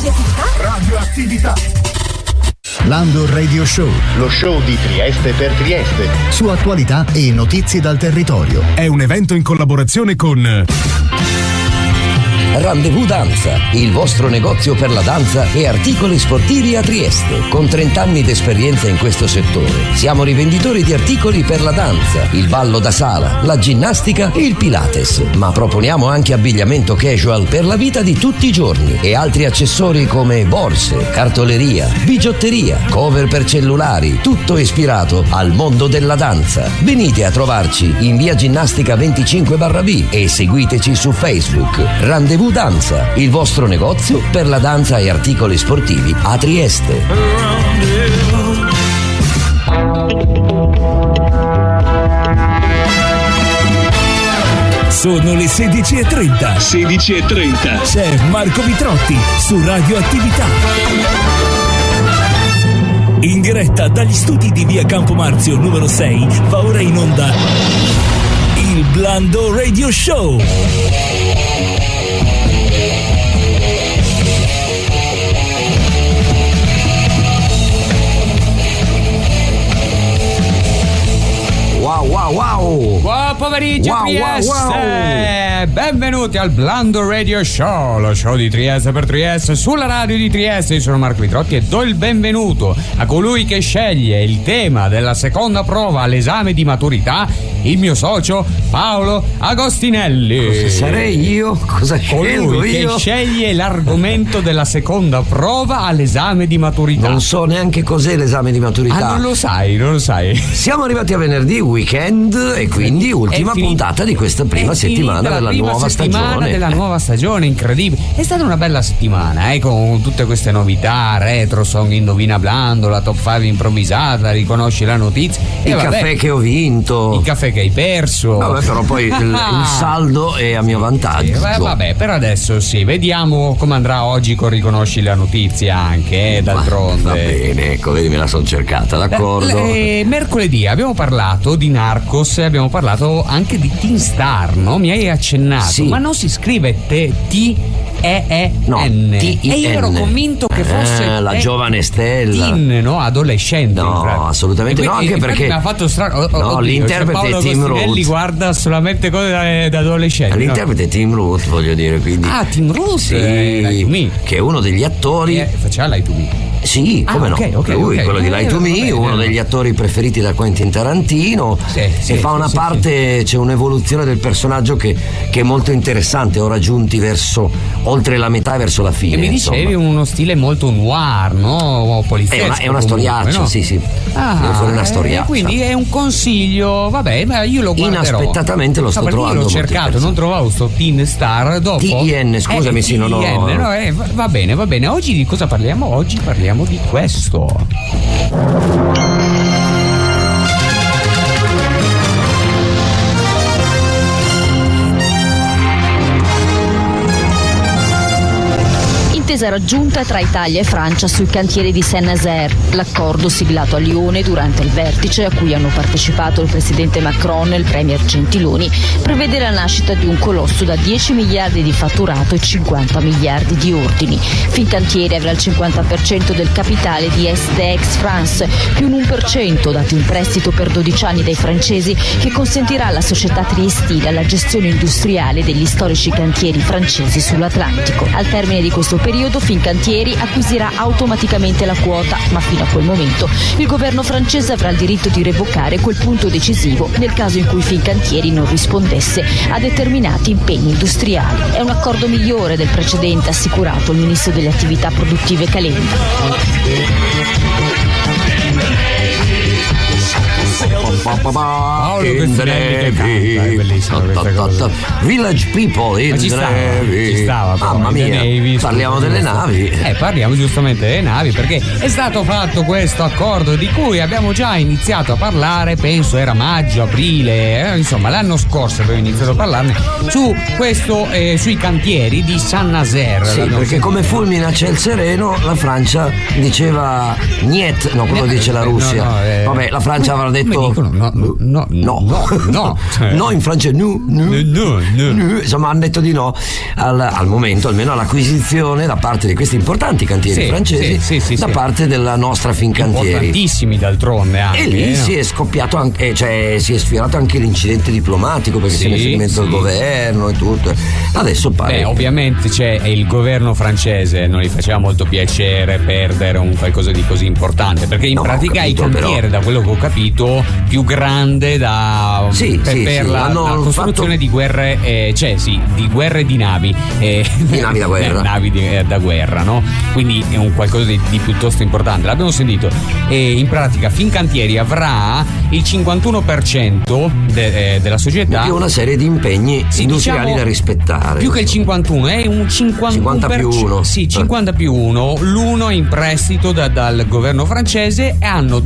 Radioattività. Lando Radio Show, lo show di Trieste per Trieste, su attualità e notizie dal territorio. È un evento in collaborazione con Rendezvous Danza, il vostro negozio per la danza e articoli sportivi a Trieste. Con 30 anni di esperienza in questo settore, siamo rivenditori di articoli per la danza, il ballo da sala, la ginnastica e il Pilates, ma proponiamo anche abbigliamento casual per la vita di tutti i giorni e altri accessori come borse, cartoleria, bigiotteria, cover per cellulari, tutto ispirato al mondo della danza. Venite a trovarci in via Ginnastica 25/B e seguiteci su Facebook. Rendezvous Danza, il vostro negozio per la danza e articoli sportivi a Trieste. Sono le 16:30. 16:30. C'è Marco Vitrotti su Radioattività. In diretta dagli studi di via Campo Marzio numero 6 va ora in onda il Blando Radio Show. Wow! Buon pomeriggio Trieste! Benvenuti al Blando Radio Show, lo show di Trieste per Trieste, sulla radio di Trieste. Io sono Marco Vitrotti e do il benvenuto a colui che sceglie il tema della seconda prova all'esame di maturità, il mio socio Paolo Agostinelli. Cosa sarei io? Cosa scelgo colui io? Che sceglie l'argomento della seconda prova all'esame di maturità. Non so neanche cos'è l'esame di maturità. Non lo sai. Siamo arrivati a venerdì, weekend, e quindi ultima puntata di questa prima settimana della nuova stagione. Della nuova stagione, incredibile. È stata una bella settimana, con tutte queste novità, retro song, indovina Blando, la top 5 improvvisata, riconosci la notizia. Il caffè che ho vinto. Il caffè che hai perso. Vabbè, però poi il saldo è a mio vantaggio. Vabbè, per adesso sì, vediamo come andrà oggi con riconosci la notizia anche, d'altronde. Va bene, ecco, vedi, me la sono cercata, d'accordo. Mercoledì abbiamo parlato di Narcos, abbiamo parlato anche di Teen Star, no? Mi hai accennato, sì. Ma non si scrive T-E-E-N. No, T-I-N. E io ero convinto che fosse la giovane Stella. Teen, no? Adolescente. No, assolutamente no, anche perché mi ha fatto strano. No, l'interprete è Tim Roth. Guarda solamente cose da adolescenti. L'interprete è Tim Roth, voglio dire, quindi. Ah, Tim Roth? Sì, che è uno degli attori. Faceva Lie to Me. Sì, come no? Lui, quello di Lie to Me, uno degli attori preferiti da Quentin Tarantino. E fa una parte, c'è un'evoluzione del personaggio che è molto interessante, ora giunti verso oltre la metà e verso la fine. E mi dicevi uno stile molto noir, no? Poliziesco. È una storiaccia, no? Sì. Viene fuori una storiaccia. Quindi è un consiglio, vabbè, ma io lo guarderò. Inaspettatamente lo sto trovando. Io l'ho cercato, non trovavo sto Teen Star dopo. T-I-N, scusami, sì, non ho. Va bene. Oggi di cosa parliamo? Oggi parliamo di questo. Intesa raggiunta tra Italia e Francia sui cantieri di Saint-Nazaire. L'accordo siglato a Lione durante il vertice, a cui hanno partecipato il presidente Macron e il premier Gentiloni, prevede la nascita di un colosso da 10 miliardi di fatturato e 50 miliardi di ordini. Fincantieri avrà il 50% del capitale di SDX France, più un 1% dato in prestito per 12 anni dai francesi, che consentirà alla società triestina la gestione industriale degli storici cantieri francesi sull'Atlantico. Al termine di questo periodo Fincantieri acquisirà automaticamente la quota, ma fino a quel momento il governo francese avrà il diritto di revocare quel punto decisivo nel caso in cui Fincantieri non rispondesse a determinati impegni industriali. È un accordo migliore del precedente, assicurato il ministro delle attività produttive Calenda. Village People in the Navy. Ci stava, mamma mia, Navy, parliamo delle navi. Parliamo giustamente delle navi, perché è stato fatto questo accordo di cui abbiamo già iniziato a parlare, penso era maggio, aprile, insomma l'anno scorso abbiamo iniziato a parlarne su questo, sui cantieri di Saint-Nazaire. Sì, perché come fulmine a ciel sereno la Francia diceva niet, no, quello dice la Russia. Vabbè, la Francia avrà detto detto no. No, in francese no. Insomma, hanno detto di no al momento, almeno all'acquisizione da parte di questi importanti cantieri francesi da parte della nostra Fincantieri. Importantissimi d'altronde anche. E lì si è scoppiato anche, si è sfiorato anche l'incidente diplomatico, perché se ne è messo il governo e tutto. Adesso pare. Ovviamente c'è il governo francese, non gli faceva molto piacere perdere un qualcosa di così importante, perché in pratica è il cantiere, da quello che ho capito, più grande per la costruzione di guerre, di guerre e di navi. Di navi da guerra. Navi da guerra, no? Quindi è un qualcosa di piuttosto importante. L'abbiamo sentito. E in pratica Fincantieri avrà il 51% della società, più una serie di impegni industriali da rispettare. Più che il 51, è un 50 più 1. Sì, 50 più 1. L'1 in prestito dal governo francese, e hanno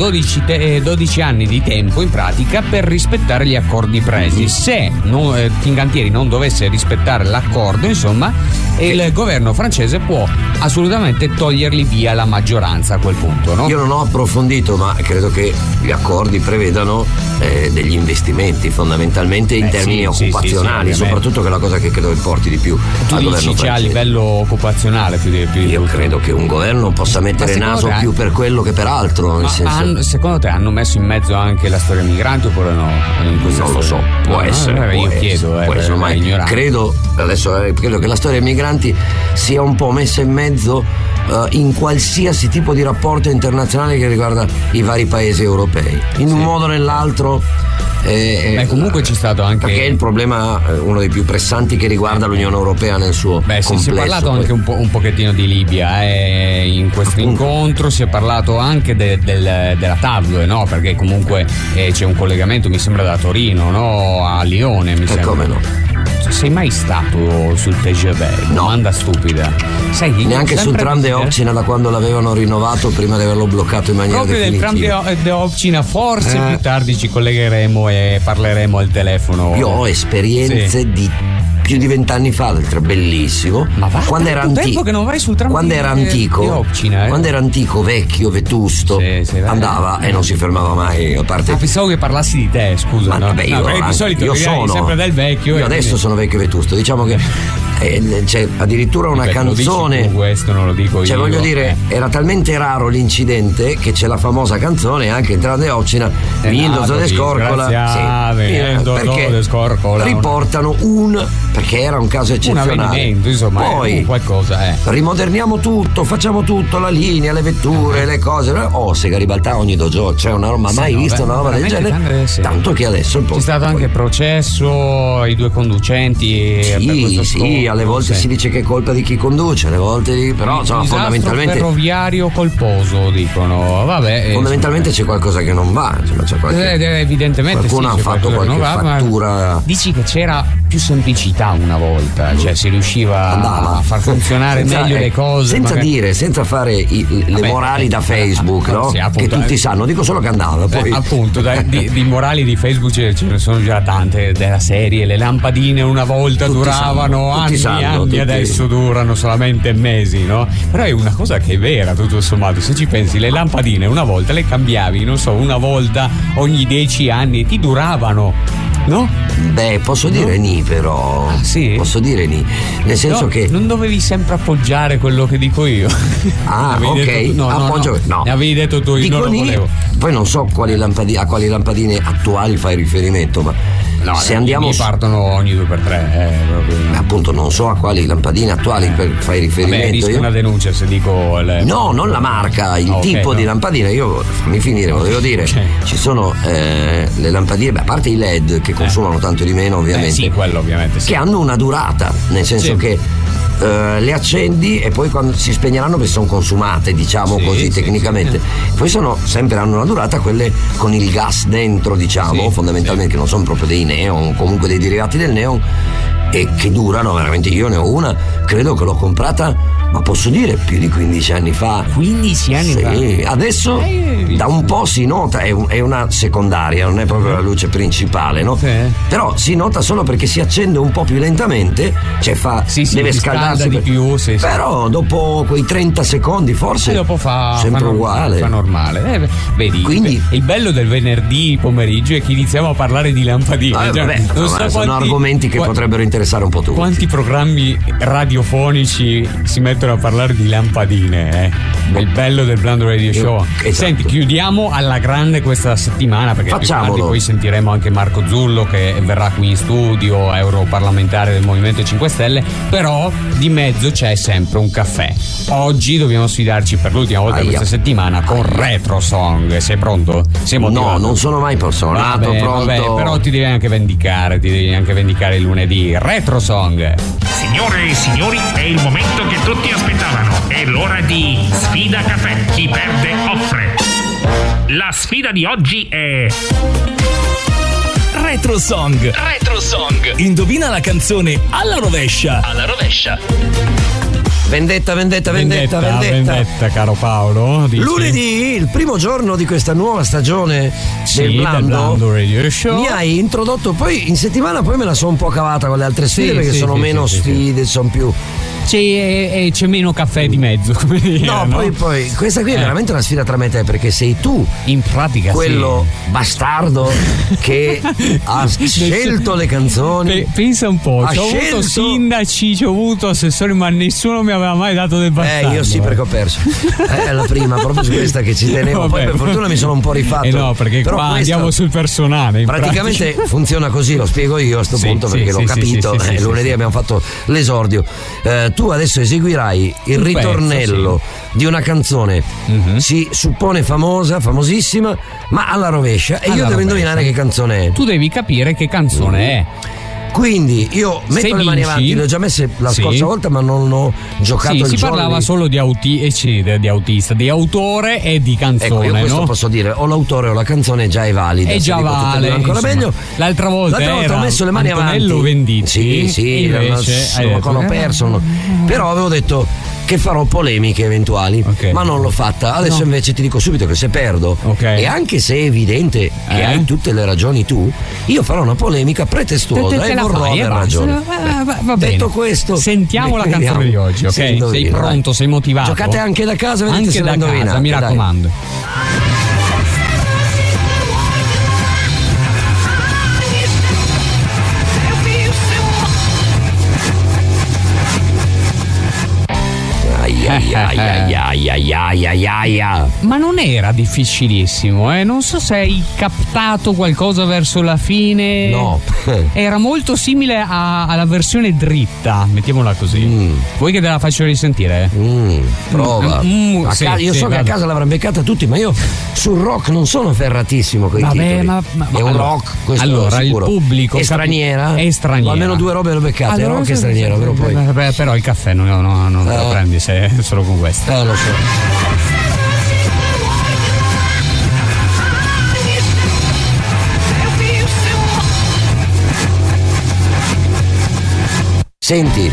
12 anni di tempo in pratica per rispettare gli accordi presi. Se Fincantieri non dovesse rispettare l'accordo, insomma, il governo francese può assolutamente toglierli via la maggioranza a quel punto, no? Io non ho approfondito, ma credo che gli accordi prevedano degli investimenti fondamentalmente in termini occupazionali, soprattutto, che è la cosa che credo importi di più al governo francese. A livello occupazionale più io credo che un governo possa mettere naso più per quello che per altro, nel senso. Secondo te hanno messo in mezzo anche la storia migrante oppure no? Non lo so, può essere. Io chiedo, credo che la storia dei migranti sia un po' messa in mezzo in qualsiasi tipo di rapporto internazionale che riguarda i vari paesi europei, in un modo o nell'altro. Comunque c'è stato anche, perché è il problema, uno dei più pressanti, che riguarda l'Unione Europea nel suo complesso. Si è parlato anche un pochettino di Libia in questo incontro. Si è parlato anche della TAV, no? Perché comunque c'è un collegamento, mi sembra, da Torino, no? A Lione, mi sembra. Come no? Sei mai stato sul TGV? No. Domanda stupida. Neanche sul tram de Opcina, da quando l'avevano rinnovato, prima di averlo bloccato in maniera definitiva. Proprio del tram de Opcina, forse più tardi ci collegheremo e parleremo al telefono. Io ho esperienze di più di 20 anni fa, bellissimo. Ma va, quando era antico, che non vai sul tram quando era antico, di Opcina, quando era antico, vecchio, vetusto, andava e non si fermava mai. A parte. Pensavo che parlassi di te, scusa. Di solito io sono sempre del vecchio. Io adesso sono vecchio e vetusto. Diciamo che c'è addirittura una canzone. Lo dici tu, questo non lo dico io. Voglio dire, era talmente raro l'incidente che c'è la famosa canzone anche in tram de Opcina, Vindoso de Scorcola. Perché riportano perché era un caso eccezionale. Un avvenimento, insomma, poi qualcosa. Rimoderniamo tutto, facciamo tutto, la linea, le vetture, le cose. Se Garibaltà ogni dojo, c'è una roba mai vista, una roba del genere. Tanto che adesso c'è stato anche processo ai due conducenti. Sì, alle volte si dice che è colpa di chi conduce, alle volte però fondamentalmente ferroviario colposo, dicono. Vabbè, fondamentalmente c'è qualcosa che non va, evidentemente qualcuno ha fatto qualche fattura. Dici che c'era più semplicità una volta, si riusciva a far funzionare meglio le cose, senza fare le morali da Facebook, no? Che tutti sanno, dico solo che andava. Poi appunto di morali di Facebook ce ne sono già tante, della serie le lampadine una volta tutti duravano anni, adesso durano solamente mesi, no? Però è una cosa che è vera, tutto sommato, se ci pensi, le lampadine una volta le cambiavi, non so, una volta ogni 10 anni, ti duravano, no? Posso dire ni, però. Sì? Posso dire ni, nel senso che non dovevi sempre appoggiare quello che dico io. Ok. Appoggio. No. Ne avevi detto tu, io non lo volevo. Poi non so a quali lampadine attuali fai riferimento, ma se andiamo partono ogni 2x3, appunto non so a quali lampadine attuali fai riferimento. Rischio una denuncia se dico no, non la marca, il tipo di lampadina. Io fammi finire, volevo dire, ci sono le lampadine, a parte i LED che consumano tanto di meno, ovviamente. Sì, quello ovviamente sì. Che hanno una durata, nel senso che le accendi e poi quando si spegneranno perché sono consumate, diciamo così tecnicamente. Poi hanno una durata quelle con il gas dentro, diciamo, fondamentalmente, che non sono proprio dei neon, comunque dei derivati del neon, e che durano veramente. Io ne ho una, credo che l'ho comprata ma posso dire più di 15 anni fa. 15 anni fa? Sì, adesso da un po' si nota, è una secondaria, non è proprio la luce principale, no? Sì. Però si nota solo perché si accende un po' più lentamente, cioè deve scaldarsi di più, sì. Però dopo quei 30 secondi forse dopo sempre uguale. Fa normale. Vedi, quindi il bello del venerdì pomeriggio è che iniziamo a parlare di lampadine. Sono argomenti che potrebbero interessare un po' tutti. Quanti programmi radiofonici si mettono a parlare di lampadine, Il bello del Blando Radio Show. Esatto. Senti, chiudiamo alla grande questa settimana, perché più tardi poi sentiremo anche Marco Zullo che verrà qui in studio, europarlamentare del Movimento 5 Stelle, però di mezzo c'è sempre un caffè. Oggi dobbiamo sfidarci per l'ultima volta questa settimana con Retro Song. Sei pronto? Sei motivato? No, non sono mai personato, pronto. Vabbè, però ti devi anche vendicare il lunedì. Retro Song. Signore e signori, è il momento che tutti aspettavano. È l'ora di Sfida Caffè. Chi perde offre. La sfida di oggi è Retro Song. Indovina la canzone alla rovescia. Vendetta, caro Paolo. Dici? Lunedì, il primo giorno di questa nuova stagione del Blando Radio Show, mi hai introdotto, poi in settimana poi me la sono un po' cavata con le altre sfide, perché sono meno sfide, sono più... E c'è meno caffè di mezzo, come dire, no? Poi questa qui è veramente una sfida tra me e te, perché sei tu in pratica quello bastardo che ha scelto le canzoni. Pensa un po', ho avuto sindaci, ci ho avuto assessori, ma nessuno mi aveva mai dato del bastardo. Io sì, perché ho perso. È la prima, proprio su questa che ci tenevo. Poi per fortuna mi sono un po' rifatto. No, perché però qua andiamo sul personale. Praticamente funziona così, lo spiego io a sto punto, perché l'ho capito. Lunedì abbiamo fatto l'esordio. Tu adesso eseguirai il ritornello di una canzone, si suppone famosa, famosissima, ma alla rovescia, e io devo indovinare che canzone è. Tu devi capire che canzone è. Quindi io metto le mani avanti, le ho già messe la scorsa volta, ma non ho giocato il gioco. Si parlava solo di autista, di autore e di canzone. Ecco, io questo posso dire, o l'autore o la canzone già è valida. E già vale, ancora meglio. L'altra volta ho messo le mani Antonello avanti. Venditti. Sì, ho perso. Però avevo detto che farò polemiche eventuali, ma non l'ho fatta. Adesso invece ti dico subito che se perdo, e anche se è evidente che hai tutte le ragioni tu, io farò una polemica pretestuosa e vorrò aver ragione. Va bene. Detto questo, sentiamo la canzone di oggi, ok? Sei pronto? Sei motivato? Giocate anche da casa, vedete anche se da casa, mi raccomando. Ma non era difficilissimo, non so se hai captato qualcosa verso la fine. No. Era molto simile alla versione dritta, mettiamola così. Vuoi che te la faccio risentire? Prova. Io so che a casa l'avranno beccata tutti, ma io sul rock non sono ferratissimo con i titoli. Ma è un rock, questo allora sicuro. Il pubblico è straniera? È straniera. O almeno 2 robe le beccate, allora, rock è straniera, però poi. Però il caffè non lo prendi se solo con questo. Lo so. Senti.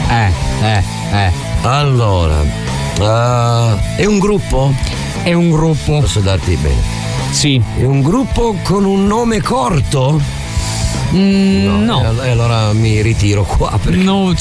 Allora, è un gruppo? È un gruppo. Posso darti bene? Sì. È un gruppo con un nome corto? No. Allora mi ritiro qua. Perché... No,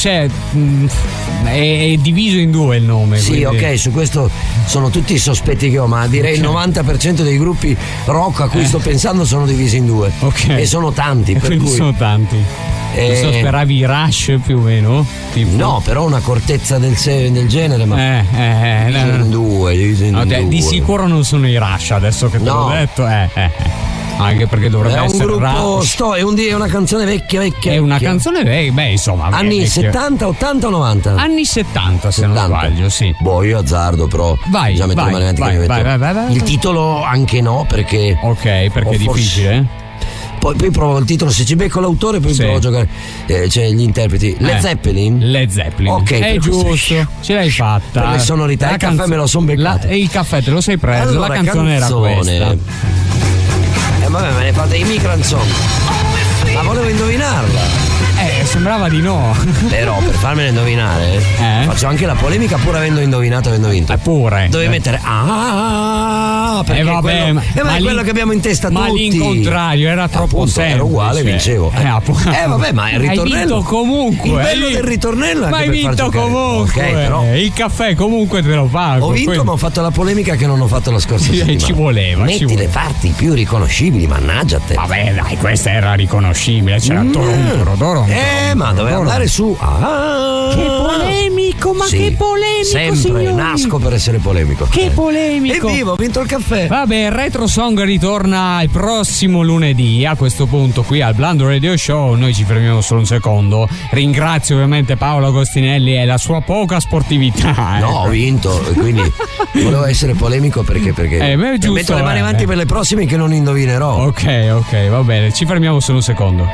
è diviso in 2 il nome. Sì, quindi... ok, su questo sono tutti i sospetti che ho, ma direi il 90% dei gruppi rock a cui sto pensando sono divisi in 2. Ok. E sono tanti, per cui... sono tanti. Non so, speravi i Rush più o meno? Tipo? No, però una cortezza del genere, ma divisi in 2. Di sicuro non sono i Rush, adesso che te l'ho detto. Anche perché dovrebbe essere un gruppo è una canzone vecchia. È una canzone vecchia, insomma. Anni 70, 80 o 90? Anni 70, se non sbaglio, sì. Io azzardo, però. Vai. Il titolo anche no, perché. Ok, perché è difficile. Poi provo il titolo, se ci becco l'autore poi provo a giocare. Cioè gli interpreti. Led Zeppelin. Ok, è giusto, ce l'hai fatta. Per le sonorità, il caffè me lo son beccato. E il caffè te lo sei preso, allora, la canzone era questa. Vabbè, me ne fate i micranzoni. Ma volevo indovinarla. Sembrava di no. Però per farmela indovinare faccio anche la polemica pur avendo indovinato, avendo vinto. Pure. Dovevi mettere perché vabbè, è quello che abbiamo in testa ma tutti. l'incontrario era troppo semplice. Era uguale, vincevo. Vabbè, ma il ritornello. Hai vinto comunque. Il bello del ritornello è ma anche hai per vinto comunque. Okay, però il caffè comunque te lo pago. Ho vinto, ma ho fatto la polemica che non ho fatto la scorsa settimana. Ci voleva. Metti le parti più riconoscibili, mannaggia te. Vabbè, dai, questa era riconoscibile. C'era Toronto. Ma doveva andare su. Che polemico, ma che polemico, sempre signori. Nasco per essere polemico. Che polemico. Evviva, ho vinto il caffè. Vabbè, il Retro Song ritorna il prossimo lunedì. A questo punto qui al Blando Radio Show noi ci fermiamo solo un secondo. Ringrazio ovviamente Paolo Agostinelli e la sua poca sportività. No, ho vinto, quindi volevo essere polemico perché è giusto, metto le mani avanti per le prossime che non indovinerò. Ok, va bene, ci fermiamo solo un secondo.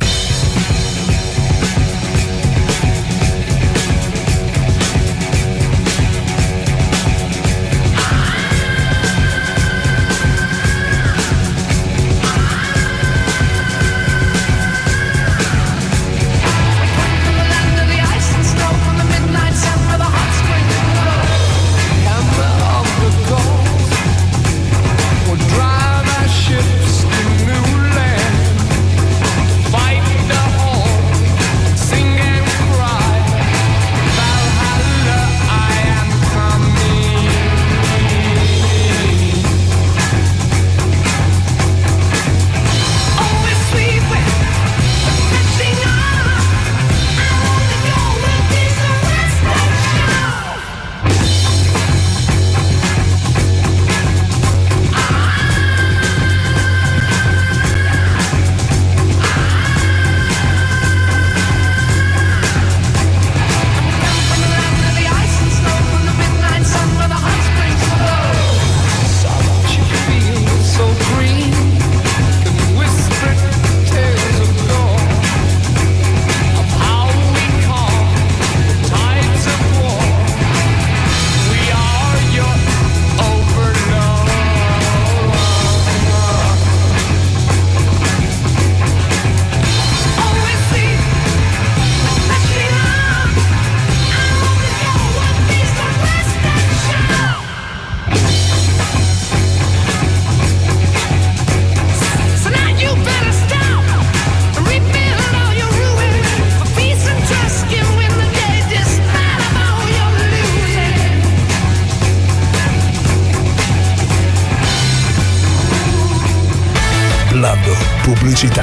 Pubblicità.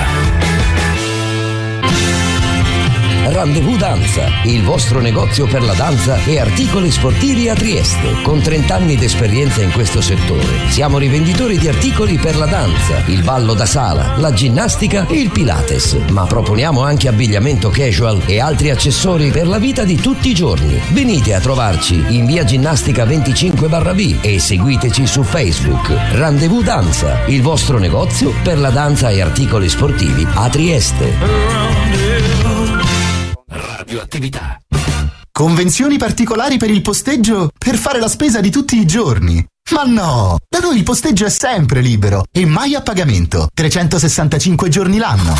Rendezvous Danza, il vostro negozio per la danza e articoli sportivi a Trieste. Con 30 anni di esperienza in questo settore, siamo rivenditori di articoli per la danza, il ballo da sala, la ginnastica e il Pilates, ma proponiamo anche abbigliamento casual e altri accessori per la vita di tutti i giorni. Venite a trovarci in via Ginnastica 25/B e seguiteci su Facebook. Rendezvous Danza, il vostro negozio per la danza e articoli sportivi a Trieste. Radioattività. Convenzioni particolari per il posteggio per fare la spesa di tutti i giorni? Ma no! Da noi il posteggio è sempre libero e mai a pagamento, 365 giorni l'anno.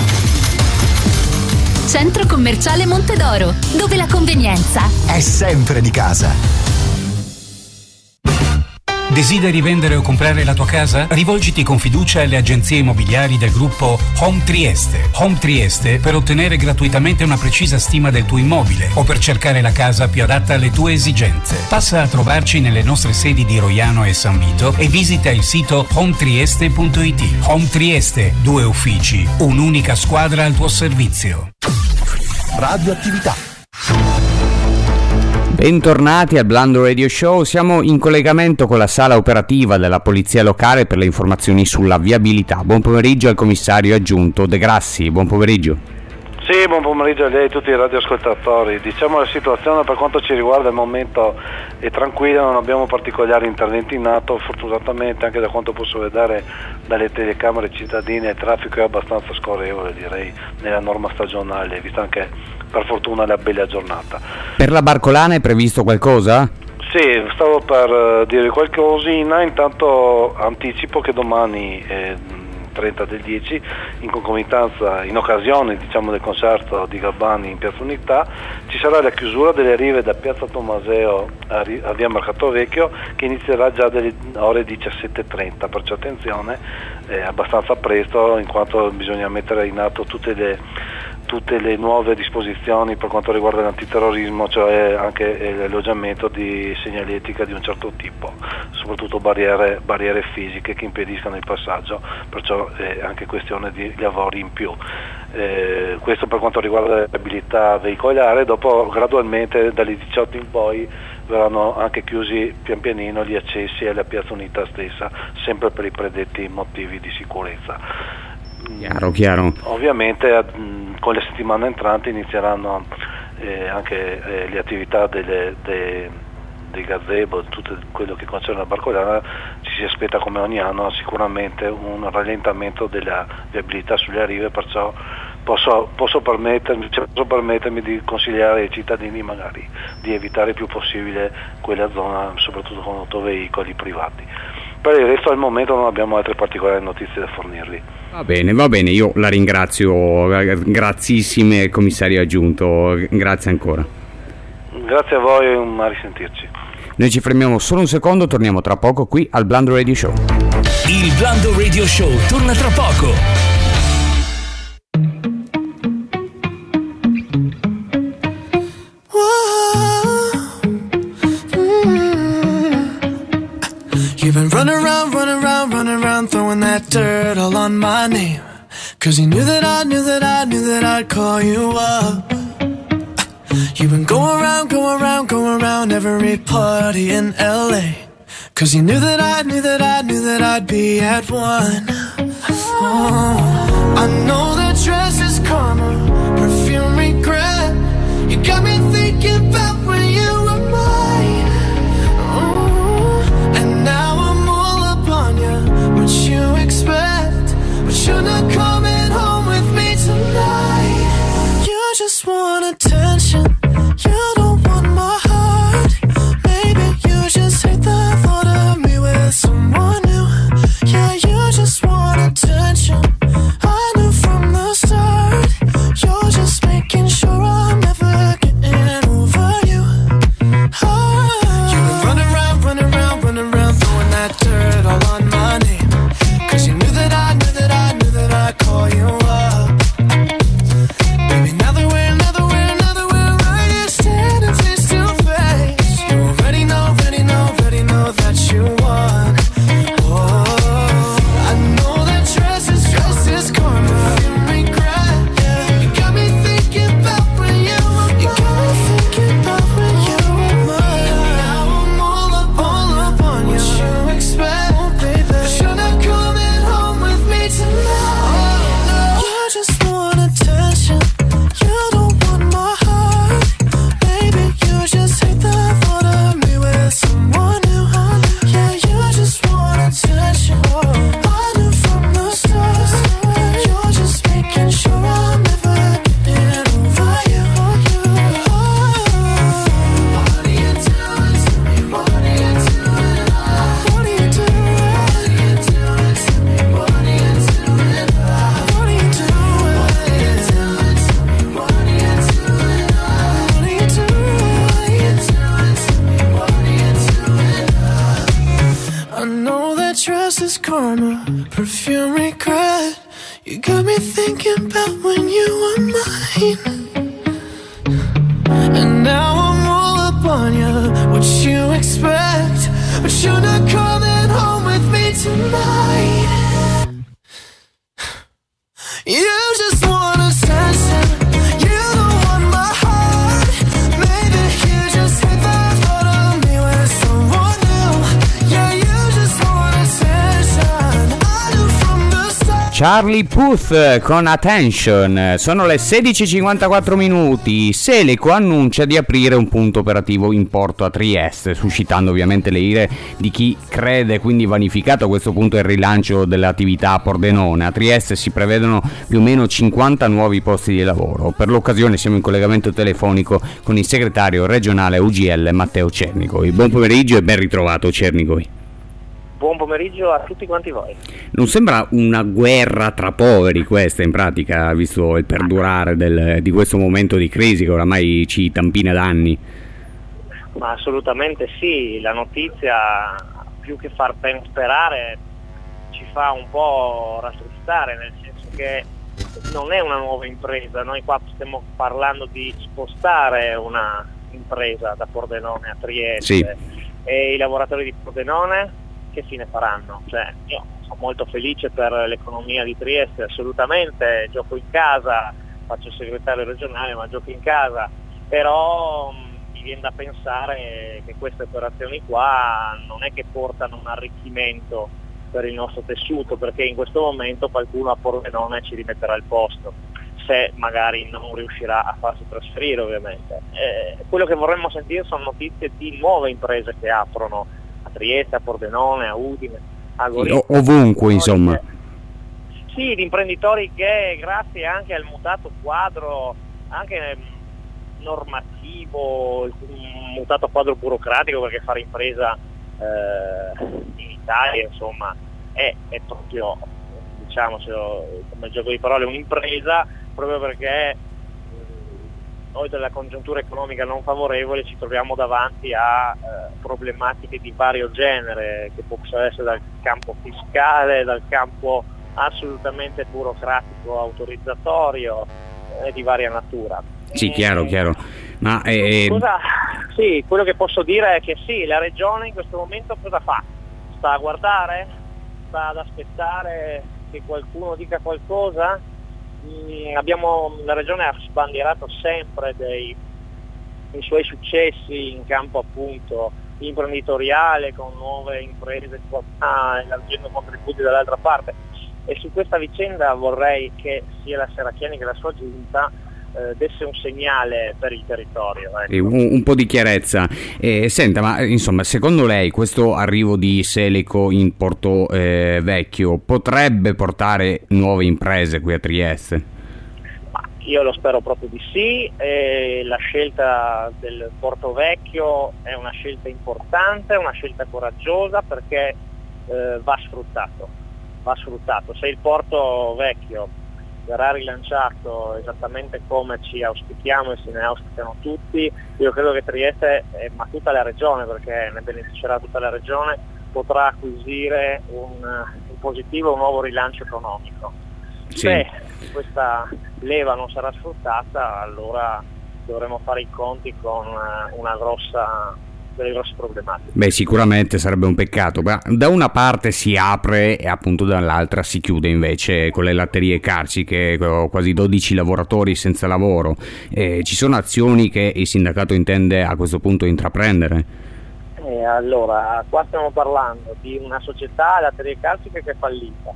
Centro commerciale Montedoro, dove la convenienza è sempre di casa. Desideri vendere o comprare la tua casa? Rivolgiti con fiducia alle agenzie immobiliari del gruppo Home Trieste. Home Trieste per ottenere gratuitamente una precisa stima del tuo immobile o per cercare la casa più adatta alle tue esigenze. Passa a trovarci nelle nostre sedi di Roiano e San Vito e visita il sito hometrieste.it. Home Trieste, 2 uffici, un'unica squadra al tuo servizio. Radioattività. Bentornati al Blando Radio Show, siamo in collegamento con la sala operativa della Polizia Locale per le informazioni sulla viabilità. Buon pomeriggio al commissario aggiunto De Grassi, buon pomeriggio. Sì, buon pomeriggio a lei e a tutti i radioascoltatori. Diciamo la situazione per quanto ci riguarda al momento è tranquilla, non abbiamo particolari interventi in atto, fortunatamente anche da quanto posso vedere dalle telecamere cittadine il traffico è abbastanza scorrevole, direi, nella norma stagionale, vista anche per fortuna la bella giornata. Per la Barcolana è previsto qualcosa? Sì, stavo per dire qualcosina, intanto anticipo che domani 30 del 10, in concomitanza, in occasione del concerto di Gabbani in Piazza Unità, ci sarà la chiusura delle rive da Piazza Tomaseo a via Mercato Vecchio, che inizierà già dalle ore 17:30, perciò attenzione, è abbastanza presto, in quanto bisogna mettere in atto tutte le nuove disposizioni per quanto riguarda l'antiterrorismo, cioè anche l'alloggiamento di segnaletica di un certo tipo, soprattutto barriere fisiche che impediscano il passaggio, perciò è anche questione di lavori in più. Questo per quanto riguarda la viabilità veicolare. Dopo gradualmente dalle 18 in poi verranno anche chiusi pian pianino gli accessi alla Piazza Unità stessa, sempre per i predetti motivi di sicurezza. Chiaro. Ovviamente con le settimane entranti inizieranno anche le attività dei gazebo, tutto quello che concerne la Barcolana. Ci si aspetta, come ogni anno, sicuramente un rallentamento della viabilità sulle rive, perciò posso permettermi di consigliare ai cittadini magari di evitare il più possibile quella zona, soprattutto con autoveicoli privati. Per il resto al momento non abbiamo altre particolari notizie da fornirvi. Va bene, io la ringrazio, grazissime commissario aggiunto, grazie ancora. Grazie a voi, a risentirci. Noi ci fermiamo solo un secondo, torniamo tra poco qui al Blando Radio Show. Il Blando Radio Show torna tra poco. You've been running around, throwing that dirt all on my name. 'Cause you knew that I'd call you up. You've been going around every party in LA. 'Cause you knew that I'd be at one. Oh, I know that dress is karma, perfume regret. You got me thinking about when you were mine. Oh, and now I'm all up on you. What you expect? But you're not coming home with me tonight. You just want attention. You don't want my heart. Maybe you just hate the thought of me with someone new. Yeah, you just want attention. I knew from the start. You're just making sure I'm never getting over you. Oh, you've been running around, throwing that dirt all on my name. 'Cause you knew that I'd call you up. Baby, now that we're right here standing face to face, you already know that you won. Oh, I know that dress is karma, you regret. Yeah, you got me thinking about when you were mine. Now I'm all up on you. What you expect, baby? But you're not coming home with me tonight. You just want attention. You don't want my heart. Baby, you just hate the thought of me with someone new. Yeah, you just want attention. I knew from the start. You're just making sure I'm never getting over you. What are you doing to me? What are you doing? What are you doing? What are you doing to me? What are you doing? What are you doing? What are you doing to me? What are you doing? What are you doing? What are you doing to me? What are you doing? I know that dress is karma, perfume regret. You got me thinking about when you were mine. And now I'm all up on you. What you expect? But you're not coming home with me tonight. You just want attention. You don't want my heart. Maybe you just hate the thought of me with someone new. Yeah, you just want attention. I knew from the start. Charlie Puth con Attention. Sono le 16:54 minuti. Seleco annuncia di aprire un punto operativo in porto a Trieste, suscitando ovviamente le ire di chi crede quindi vanificato a questo punto il rilancio dell'attività a Pordenone. A Trieste si prevedono più o meno 50 nuovi posti di lavoro. Per l'occasione siamo in collegamento telefonico con il segretario regionale UGL Matteo Cernigoi. Buon pomeriggio e ben ritrovato Cernigoi. buon pomeriggio a tutti quanti voi. Non sembra una guerra tra poveri questa, in pratica, visto il perdurare di questo momento di crisi che oramai ci tampina da anni? Ma assolutamente sì, la notizia, più che far ben sperare, ci fa un po' rattristare, nel senso che non è una nuova impresa. Noi qua stiamo parlando di spostare una impresa da Pordenone a Trieste, sì. E i lavoratori di Pordenone che fine faranno? Cioè, io sono molto felice per l'economia di Trieste, assolutamente, gioco in casa, faccio il segretario regionale ma gioco in casa, però mi viene da pensare che queste operazioni qua non è che portano un arricchimento per il nostro tessuto, perché in questo momento qualcuno a Pordenone ci rimetterà il posto, se magari non riuscirà a farsi trasferire ovviamente. Quello che vorremmo sentire sono notizie di nuove imprese che aprono a Trieste, a Pordenone, a Udine, a Gorizia. Ovunque insomma. Sì, di imprenditori che grazie anche al mutato quadro, anche normativo, il mutato quadro burocratico, perché fare impresa in Italia insomma è proprio, diciamocelo come gioco di parole, un'impresa, proprio perché noi della congiuntura economica non favorevole ci troviamo davanti a problematiche di vario genere, che possono essere dal campo fiscale, dal campo assolutamente burocratico, autorizzatorio, di varia natura. Sì, chiaro. Ma sì, quello che posso dire è che sì, la regione in questo momento cosa fa? Sta a guardare? Sta ad aspettare che qualcuno dica qualcosa? La regione ha sbandierato sempre i suoi successi in campo appunto imprenditoriale, con nuove imprese qua e aggiungendo contributi dall'altra parte, e su questa vicenda vorrei che sia la Serracchiani che la sua giunta desse un segnale per il territorio. Ecco. Un po' di chiarezza. Senta, ma insomma, secondo lei questo arrivo di Seleco in Porto Vecchio potrebbe portare nuove imprese qui a Trieste? Ma io lo spero proprio di sì. La scelta del Porto Vecchio è una scelta importante, una scelta coraggiosa, perché va sfruttato. Se il Porto Vecchio verrà rilanciato esattamente come ci auspichiamo e se ne auspicano tutti, io credo che Trieste, ma tutta la regione, perché ne beneficerà tutta la regione, potrà acquisire un positivo, un nuovo rilancio economico. Sì. Se questa leva non sarà sfruttata, allora dovremo fare i conti con delle grosse problematiche. Beh, sicuramente sarebbe un peccato. Da una parte si apre e appunto dall'altra si chiude invece con le latterie carsiche, quasi 12 lavoratori senza lavoro. Ci sono azioni che il sindacato intende a questo punto intraprendere? Allora, qua stiamo parlando di una società, latterie carsiche, che è fallita.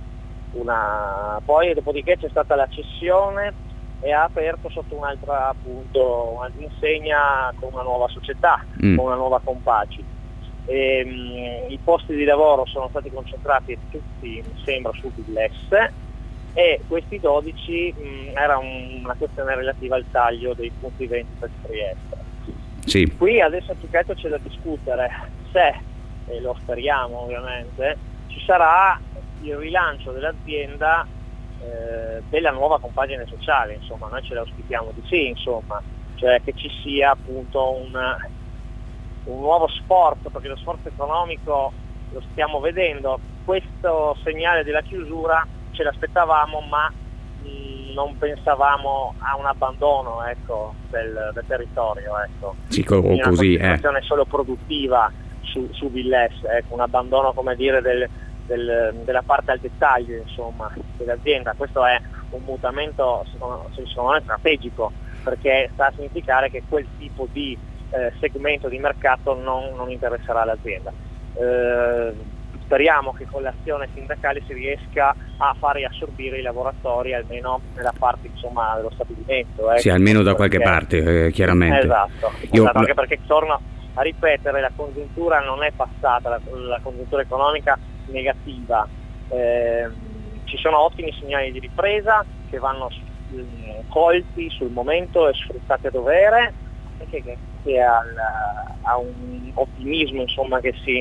Poi dopodiché c'è stata la cessione e ha aperto sotto un'altra insegna con una nuova società, con una nuova Compaci. I posti di lavoro sono stati concentrati tutti, mi sembra, su Villesse, e questi 12 era una questione relativa al taglio dei punti vendita di Trieste. Sì. Qui adesso più che altro c'è da discutere se, e lo speriamo ovviamente, ci sarà il rilancio dell'azienda, della nuova compagine sociale, insomma, noi ce l'auspichiamo di sì, insomma, cioè che ci sia appunto un nuovo sforzo, perché lo sforzo economico lo stiamo vedendo. Questo segnale della chiusura ce l'aspettavamo, ma non pensavamo a un abbandono, ecco, del territorio, ecco. Sì, così, una situazione solo produttiva su Villesse, ecco, un abbandono, come dire, della parte al dettaglio, insomma, dell'azienda. Questo è un mutamento secondo me strategico, perché sta a significare che quel tipo di segmento di mercato non interesserà l'azienda. Speriamo che con l'azione sindacale si riesca a far riassorbire i lavoratori, almeno nella parte, insomma, dello stabilimento. Sì, almeno da qualche parte, chiaramente. Esatto, anche perché torno a ripetere, la congiuntura non è passata, la congiuntura economica negativa. Ci sono ottimi segnali di ripresa che vanno colti sul momento e sfruttati a dovere, e che a un ottimismo, insomma, che si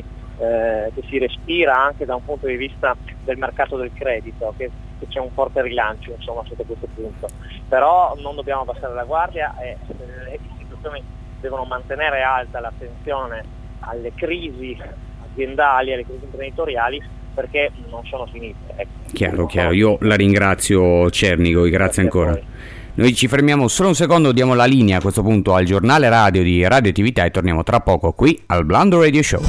che si respira anche da un punto di vista del mercato del credito, che c'è un forte rilancio insomma sotto questo punto. Però non dobbiamo abbassare la guardia e le istituzioni devono mantenere alta l'attenzione alle crisi aziendali, alle crisi imprenditoriali, perché non sono finite. Chiaro, io la ringrazio Cernico, grazie ancora. Noi ci fermiamo solo un secondo, diamo la linea a questo punto al giornale radio di Radioattività e torniamo tra poco qui al Blando Radio Show.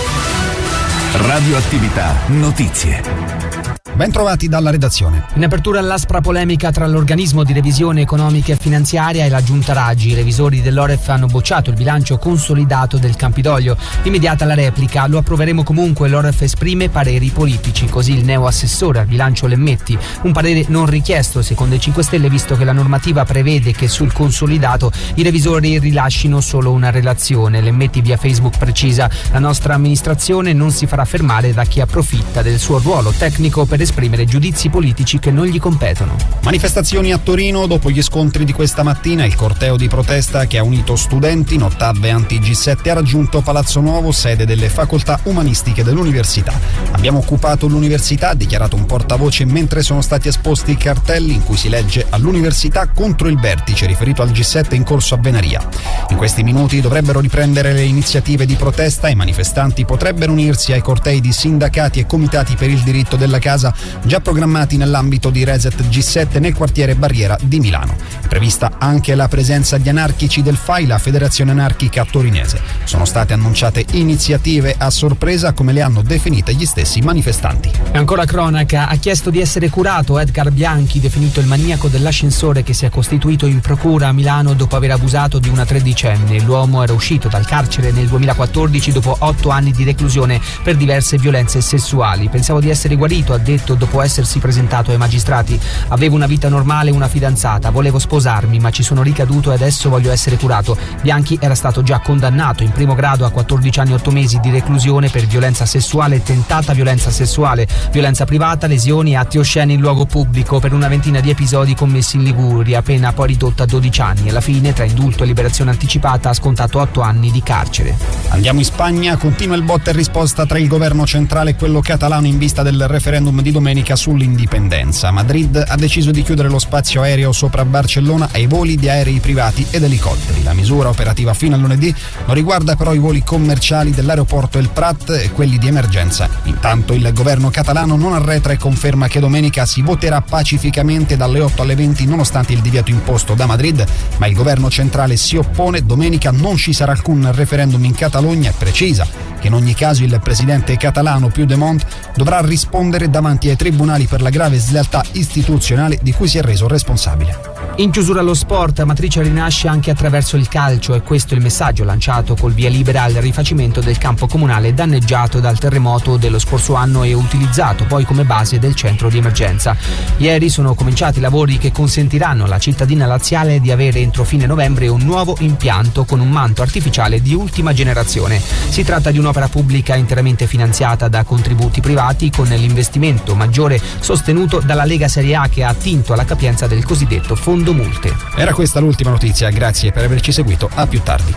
Radioattività, notizie. Bentrovati dalla redazione. In apertura l'aspra polemica tra l'organismo di revisione economica e finanziaria e la giunta Raggi. I revisori dell'Oref hanno bocciato il bilancio consolidato del Campidoglio. Immediata la replica: lo approveremo comunque, l'Oref esprime pareri politici. Così il neoassessore al bilancio Lemmetti. Un parere non richiesto secondo i 5 Stelle, visto che la normativa prevede che sul consolidato i revisori rilascino solo una relazione. Lemmetti via Facebook precisa: la nostra amministrazione non si farà fermare da chi approfitta del suo ruolo tecnico per esprimere giudizi politici che non gli competono. Manifestazioni a Torino dopo gli scontri di questa mattina. Il corteo di protesta che ha unito studenti, Nottave anti-G7 ha raggiunto Palazzo Nuovo, sede delle facoltà umanistiche dell'università. Abbiamo occupato l'università, ha dichiarato un portavoce mentre sono stati esposti i cartelli in cui si legge: all'università contro il vertice, riferito al G7 in corso a Venaria. In questi minuti dovrebbero riprendere le iniziative di protesta. I manifestanti potrebbero unirsi ai cortei di sindacati e comitati per il diritto della casa già programmati nell'ambito di Reset G7 nel quartiere Barriera di Milano. È prevista anche la presenza di anarchici del FAI, la Federazione Anarchica Torinese. Sono state annunciate iniziative a sorpresa, come le hanno definite gli stessi manifestanti. E ancora cronaca: ha chiesto di essere curato Edgar Bianchi, definito il maniaco dell'ascensore che si è costituito in procura a Milano dopo aver abusato di una 13enne. L'uomo era uscito dal carcere nel 2014 dopo 8 anni di reclusione per diverse violenze sessuali. Pensavo di essere guarito, ha detto dopo essersi presentato ai magistrati. Avevo una vita normale, una fidanzata, volevo sposarmi, ma ci sono ricaduto e adesso voglio essere curato. Bianchi era stato già condannato in primo grado a 14 anni e 8 mesi di reclusione per violenza sessuale, tentata violenza sessuale, violenza privata, lesioni e atti osceni in luogo pubblico per una ventina di episodi commessi in Liguria, pena poi ridotta a 12 anni. Alla fine, tra indulto e liberazione anticipata, ha scontato 8 anni di carcere. Andiamo in Spagna, continua il botta e risposta tra il governo centrale e quello catalano in vista del referendum di domenica sull'indipendenza. Madrid ha deciso di chiudere lo spazio aereo sopra Barcellona ai voli di aerei privati ed elicotteri. La misura, operativa fino a lunedì, non riguarda però i voli commerciali dell'aeroporto El Prat e quelli di emergenza. Intanto il governo catalano non arretra e conferma che domenica si voterà pacificamente dalle 8 alle 20 nonostante il divieto imposto da Madrid, ma il governo centrale si oppone. Domenica non ci sarà alcun referendum in Catalogna e precisa che in ogni caso il presidente catalano Puigdemont dovrà rispondere davanti ai tribunali per la grave slealtà istituzionale di cui si è reso responsabile. In chiusura allo sport, Amatrice rinasce anche attraverso il calcio, e questo è il messaggio lanciato col via libera al rifacimento del campo comunale danneggiato dal terremoto dello scorso anno e utilizzato poi come base del centro di emergenza. Ieri sono cominciati i lavori che consentiranno alla cittadina laziale di avere entro fine novembre un nuovo impianto con un manto artificiale di ultima generazione. Si tratta di un'opera pubblica interamente finanziata da contributi privati, con l'investimento maggiore sostenuto dalla Lega Serie A, che ha attinto alla capienza del cosiddetto fondo multe. Era questa l'ultima notizia, grazie per averci seguito, a più tardi.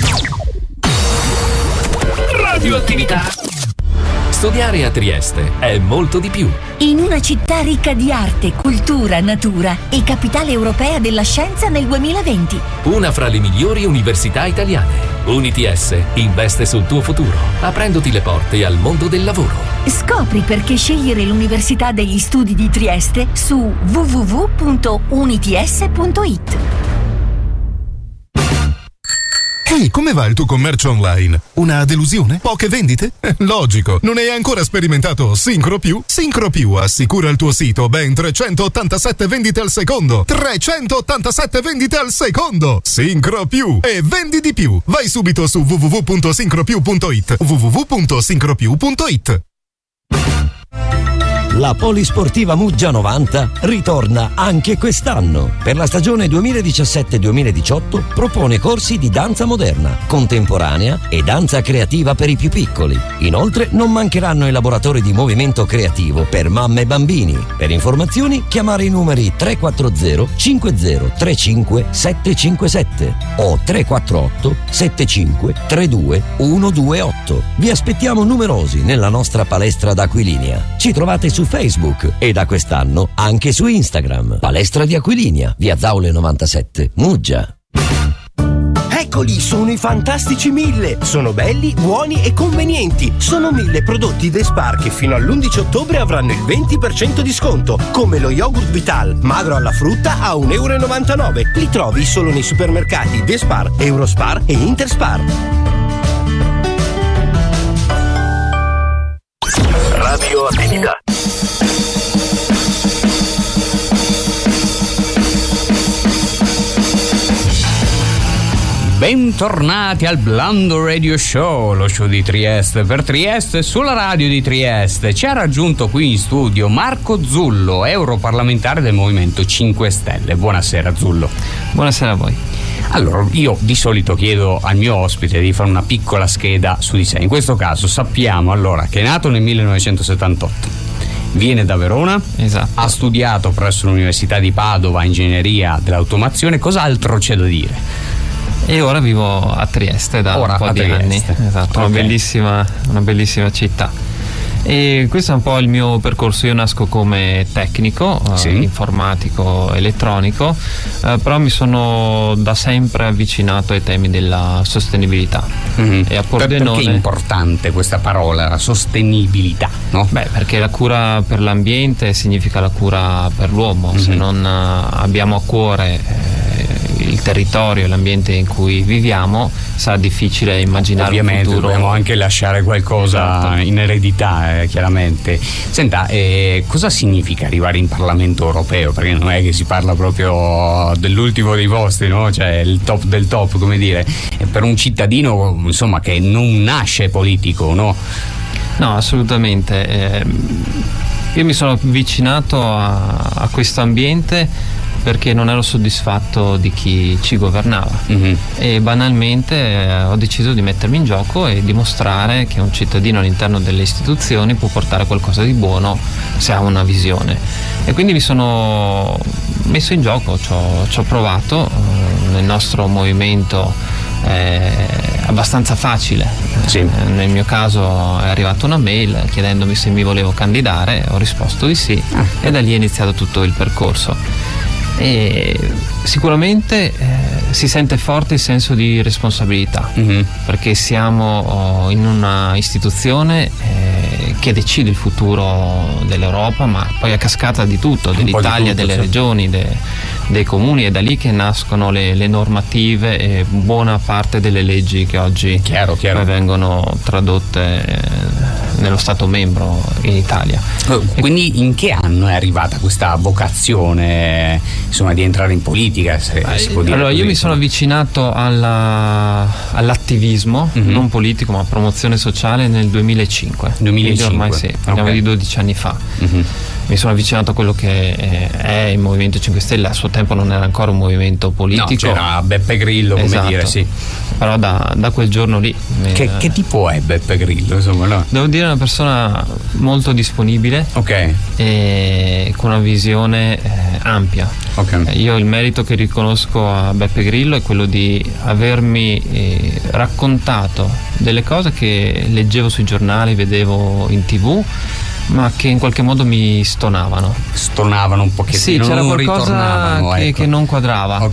Radioattività. Studiare a Trieste è molto di più. In una città ricca di arte, cultura, natura e capitale europea della scienza nel 2020. Una fra le migliori università italiane. UniTS investe sul tuo futuro, aprendoti le porte al mondo del lavoro. Scopri perché scegliere l'Università degli Studi di Trieste su www.units.it. Ehi, come va il tuo commercio online? Una delusione? Poche vendite? Logico, non hai ancora sperimentato Syncro Più? Syncro Più assicura al tuo sito ben 387 vendite al secondo. 387 vendite al secondo! Syncro Più! E vendi di più! Vai subito su www.syncropiu.it. www.syncropiu.it. La Polisportiva Muggia 90 ritorna anche quest'anno. Per la stagione 2017-2018 propone corsi di danza moderna, contemporanea e danza creativa per i più piccoli. Inoltre non mancheranno i laboratori di movimento creativo per mamme e bambini. Per informazioni chiamare i numeri 340 5035 757 o 348 75 32 128. 8. Vi aspettiamo numerosi nella nostra palestra ad Aquilinea. Ci trovate su Facebook e da quest'anno anche su Instagram. Palestra di Aquilinea, via Zaule 97, Muggia. Eccoli, sono i fantastici 1000. Sono belli, buoni e convenienti. Sono 1000 prodotti The Spar che fino all'11 ottobre avranno il 20% di sconto, come lo yogurt Vital, magro alla frutta a €1,99. Li trovi solo nei supermercati The Spar, Eurospar e Interspar. Radioattività. Bentornati al Blando Radio Show, lo show di Trieste per Trieste sulla radio di Trieste. Ci ha raggiunto qui in studio Marco Zullo, europarlamentare del Movimento 5 Stelle. Buonasera Zullo. Buonasera a voi. Allora, io di solito chiedo al mio ospite di fare una piccola scheda su di sé. In questo caso sappiamo allora che è nato nel 1978. Viene da Verona, esatto. Ha studiato presso l'Università di Padova ingegneria dell'automazione. Cos'altro c'è da dire? E ora vivo a Trieste da un po' di anni. Esatto, okay. una bellissima città. E questo è un po' il mio percorso. Io nasco come tecnico, informatico, elettronico, però mi sono da sempre avvicinato ai temi della sostenibilità. E a Pordenone... Perché è importante questa parola, la sostenibilità, no? Beh, perché la cura per l'ambiente significa la cura per l'uomo. Se non abbiamo a cuore il territorio e l'ambiente in cui viviamo, sarà difficile immaginare ovviamente un futuro. Dobbiamo anche lasciare qualcosa in eredità, chiaramente. Senta, cosa significa arrivare in Parlamento europeo? Perché non è che si parla proprio dell'ultimo dei posti, no? Cioè il top del top, come dire. Per un cittadino, insomma, che non nasce politico, no? No, assolutamente. Io mi sono avvicinato a questo ambiente perché non ero soddisfatto di chi ci governava e banalmente ho deciso di mettermi in gioco e dimostrare che un cittadino all'interno delle istituzioni può portare qualcosa di buono se ha una visione, e quindi mi sono messo in gioco, ci ho provato. Nel nostro movimento è abbastanza facile. Nel mio caso è arrivata una mail chiedendomi se mi volevo candidare, ho risposto di sì e da lì è iniziato tutto il percorso. E sicuramente si sente forte il senso di responsabilità, perché siamo in una istituzione che decide il futuro dell'Europa, ma poi a cascata di tutto, dell'Italia, delle regioni, dei comuni. È da lì che nascono le normative e buona parte delle leggi che oggi vengono tradotte nello Stato membro in Italia. Quindi in che anno è arrivata questa vocazione, insomma, di entrare in politica, se si può dire? Allora, io mi sono avvicinato all'attivismo, non politico ma promozione sociale, nel 2005. Quindi ormai parliamo di 12 anni fa. Mi sono avvicinato a quello che è il Movimento 5 Stelle. A suo tempo non era ancora un movimento politico. No, c'era Beppe Grillo, come dire, sì. Però da quel giorno lì. Che tipo è Beppe Grillo, insomma, no? Devo dire una persona molto disponibile, e con una visione ampia. Io il merito che riconosco a Beppe Grillo è quello di avermi raccontato delle cose che leggevo sui giornali, vedevo in TV, ma che in qualche modo mi stonavano un pochettino. Sì, c'era qualcosa che non quadrava.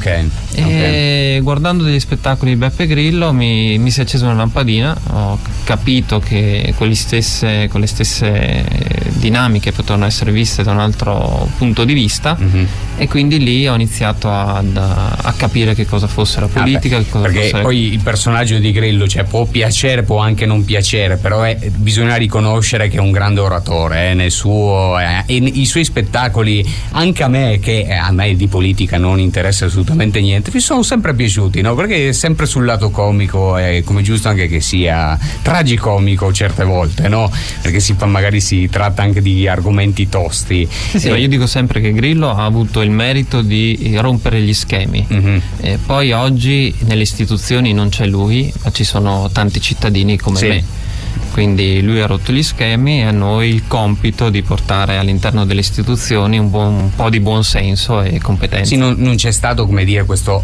E guardando degli spettacoli di Beppe Grillo mi si è accesa una lampadina. Ho capito che quelle stesse dinamiche potevano essere viste da un altro punto di vista, e quindi lì ho iniziato a capire che cosa fosse la politica, perché poi il personaggio di Grillo, cioè, può piacere, può anche non piacere, però bisogna riconoscere che è un grande oratore nel suo i suoi spettacoli. Anche a me, che a me di politica non interessa assolutamente niente, mi sono sempre piaciuti, no? Perché è sempre sul lato comico, e come giusto anche che sia tragicomico certe volte, no? Perché magari si tratta anche di argomenti tosti. Ma io dico sempre che Grillo ha avuto il merito di rompere gli schemi. E poi oggi nelle istituzioni non c'è lui, ma ci sono tanti cittadini come me Quindi lui ha rotto gli schemi e a noi il compito di portare all'interno delle istituzioni un po' di buon senso e competenza. Sì, non c'è stato, come dire, questo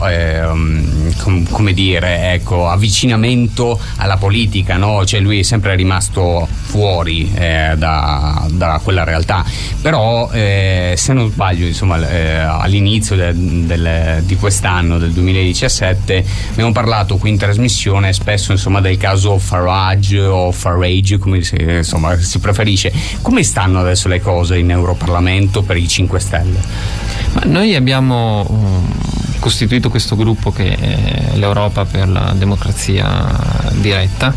avvicinamento alla politica, no? Cioè lui è sempre rimasto fuori da quella realtà, però se non sbaglio, insomma, all'inizio di quest'anno, del 2017, abbiamo parlato qui in trasmissione spesso, insomma, del caso Farage o Farage, come si preferisce. Come stanno adesso le cose in Europarlamento per i 5 Stelle? Ma noi abbiamo costituito questo gruppo che è l'Europa per la democrazia diretta,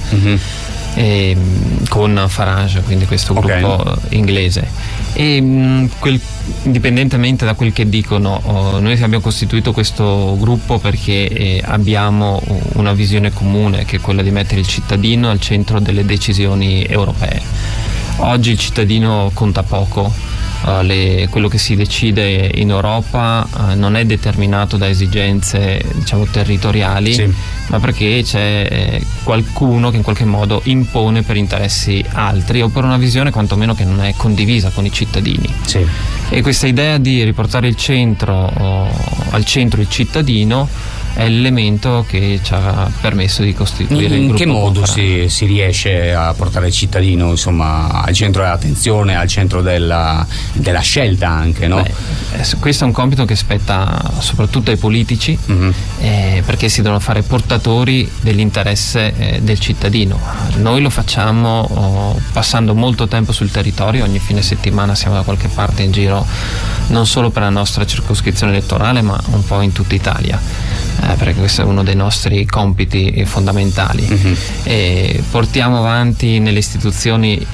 con Farage, quindi questo gruppo inglese, e indipendentemente da quel che dicono, noi abbiamo costituito questo gruppo perché abbiamo una visione comune, che è quella di mettere il cittadino al centro delle decisioni europee. Oggi il cittadino conta poco. Quello che si decide in Europa non è determinato da esigenze, diciamo, territoriali, ma perché c'è qualcuno che in qualche modo impone per interessi altri o per una visione quantomeno che non è condivisa con i cittadini. E questa idea di riportare al centro il cittadino è l'elemento che ci ha permesso di costituire il gruppo. In che modo si riesce a portare il cittadino, insomma, al centro dell'attenzione, al centro della scelta anche, no? Questo è un compito che spetta soprattutto ai politici, perché si devono fare portatori dell'interesse del cittadino. Noi lo facciamo passando molto tempo sul territorio, ogni fine settimana siamo da qualche parte in giro, non solo per la nostra circoscrizione elettorale, ma un po' in tutta Italia. Perché questo è uno dei nostri compiti fondamentali. Portiamo avanti nelle istituzioni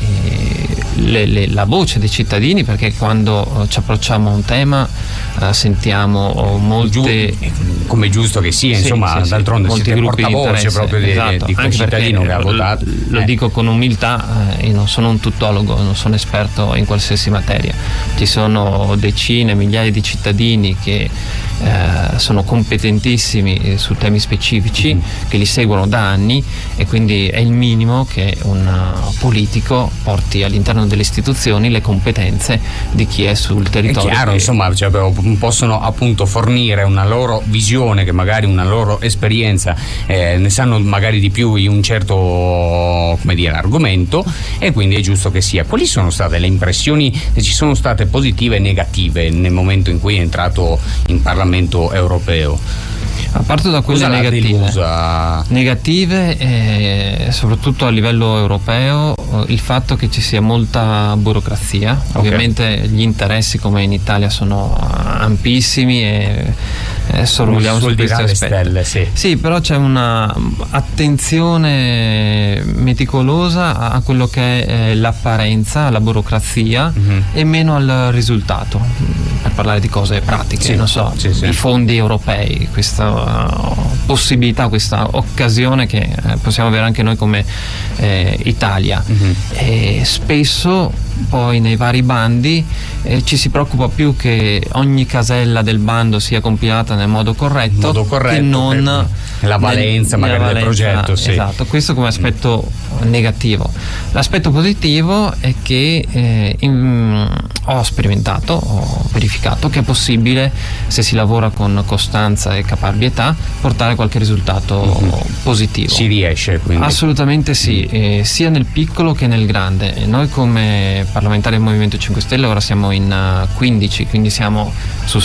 la voce dei cittadini, perché quando ci approcciamo a un tema sentiamo molte, come è giusto che sia, insomma, d'altronde siete portavoce proprio di quel cittadino che ha votato. Lo dico con umiltà, io non sono un tuttologo, non sono esperto in qualsiasi materia. Ci sono decine, migliaia di cittadini che sono competentissimi su temi specifici, che li seguono da anni, e quindi è il minimo che un politico porti all'interno delle istituzioni le competenze di chi è sul territorio. È chiaro, insomma, cioè, possono appunto fornire una loro visione, che magari una loro esperienza, ne sanno magari di più in un certo, come dire, argomento, e quindi è giusto che sia. Quali sono state le impressioni, se ci sono state positive e negative nel momento in cui è entrato in Parlamento europeo? A parte da quelle negative, soprattutto a livello europeo, il fatto che ci sia molta burocrazia. Ovviamente gli interessi, come in Italia, sono ampissimi e sorvoliamo su questi aspetti. Sì, però c'è una attenzione meticolosa a quello che è l'apparenza, la burocrazia, e meno al risultato, per parlare di cose pratiche, non so, i fondi europei, questa possibilità, questa occasione che possiamo avere anche noi come Italia. E spesso poi nei vari bandi ci si preoccupa più che ogni casella del bando sia compilata nel modo corretto che non la valenza magari del progetto. Esatto, questo come aspetto negativo. L'aspetto positivo è che ho sperimentato, ho verificato che è possibile, se si lavora con costanza e caparbietà, portare qualche risultato positivo. Si riesce, quindi? Assolutamente sì, sia nel piccolo che nel grande. Noi come parlamentari del Movimento 5 Stelle ora siamo in 15, quindi siamo su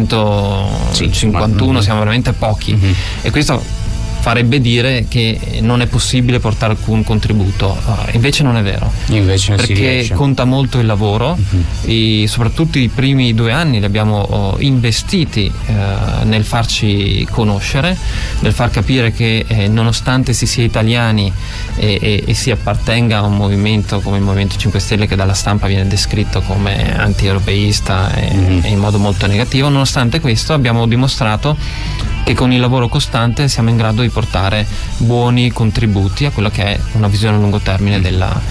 751, siamo veramente pochi, e questo farebbe dire che non è possibile portare alcun contributo. Invece non è vero, perché conta molto il lavoro, e soprattutto i primi 2 anni li abbiamo investiti nel farci conoscere, nel far capire che nonostante si sia italiani e si appartenga a un movimento come il Movimento 5 Stelle, che dalla stampa viene descritto come anti-europeista e in modo molto negativo, nonostante questo abbiamo dimostrato che con il lavoro costante siamo in grado di portare buoni contributi a quello che è una visione a lungo termine della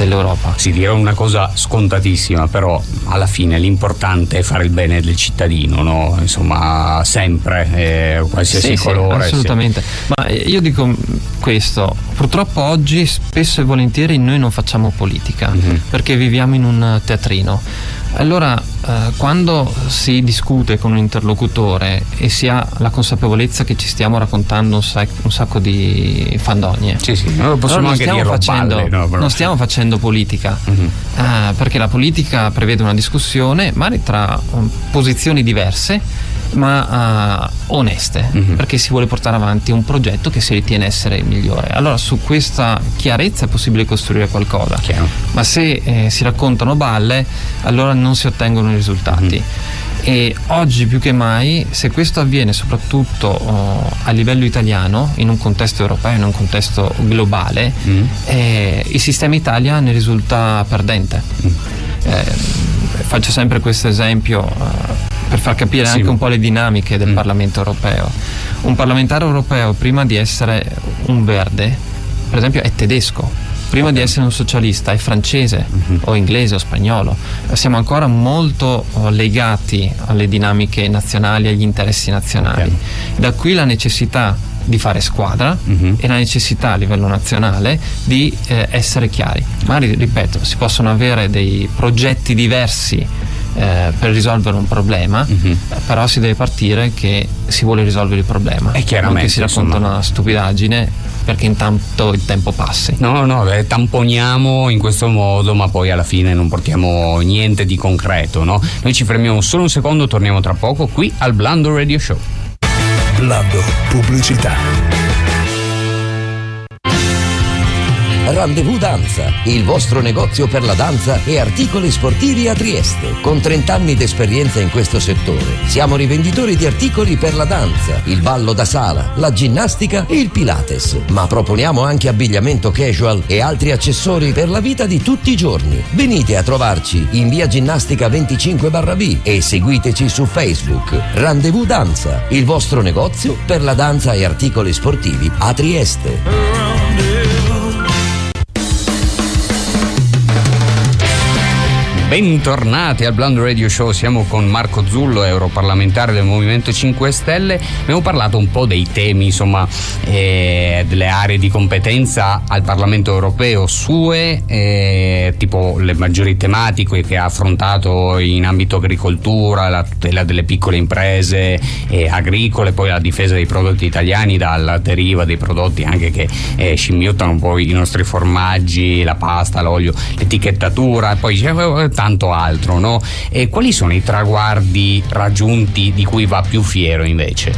dell'Europa. Si dirà una cosa scontatissima, però alla fine l'importante è fare il bene del cittadino, no? Insomma, sempre, qualsiasi colore. Assolutamente. Ma io dico questo, purtroppo oggi spesso e volentieri noi non facciamo politica, perché viviamo in un teatrino. Allora, quando si discute con un interlocutore e si ha la consapevolezza che ci stiamo raccontando un sacco di fandonie, noi possiamo anche dirlo balle, no, non stiamo facendo politica, perché la politica prevede una discussione magari tra posizioni diverse, ma oneste, perché si vuole portare avanti un progetto che si ritiene essere il migliore. Allora, su questa chiarezza è possibile costruire qualcosa. Chiaro. Ma se si raccontano balle, allora non si ottengono i risultati. E oggi più che mai, se questo avviene soprattutto a livello italiano, in un contesto europeo, in un contesto globale, il sistema Italia ne risulta perdente. Faccio sempre questo esempio per far capire anche un po' le dinamiche del Parlamento europeo. Un parlamentare europeo, prima di essere un verde, per esempio, è tedesco. Prima di essere un socialista è francese o inglese o spagnolo. Siamo ancora molto legati alle dinamiche nazionali, agli interessi nazionali. Da qui la necessità di fare squadra e la necessità a livello nazionale di essere chiari. Magari, ripeto, si possono avere dei progetti diversi per risolvere un problema, però si deve partire che si vuole risolvere il problema, e chiaramente non che si racconta una stupidaggine perché intanto il tempo passi. No, tamponiamo in questo modo, ma poi alla fine non portiamo niente di concreto, no? Noi ci fermiamo solo un secondo, torniamo tra poco qui al Blando Radio Show. Blando Pubblicità. Rendezvous Danza, il vostro negozio per la danza e articoli sportivi a Trieste. Con 30 anni d'esperienza in questo settore, siamo rivenditori di articoli per la danza, il ballo da sala, la ginnastica e il Pilates. Ma proponiamo anche abbigliamento casual e altri accessori per la vita di tutti i giorni. Venite a trovarci in via Ginnastica 25/B e seguiteci su Facebook. Rendezvous Danza, il vostro negozio per la danza e articoli sportivi a Trieste. Bentornati al Blando Radio Show, siamo con Marco Zullo, europarlamentare del Movimento 5 Stelle. Abbiamo parlato un po' dei temi, insomma, delle aree di competenza al Parlamento europeo, sue, tipo le maggiori tematiche che ha affrontato in ambito agricoltura, la tutela delle piccole imprese agricole, poi la difesa dei prodotti italiani dalla deriva dei prodotti anche che scimmiottano un po' i nostri formaggi, la pasta, l'olio, l'etichettatura, poi c'è tanto altro, no? E quali sono i traguardi raggiunti di cui va più fiero invece?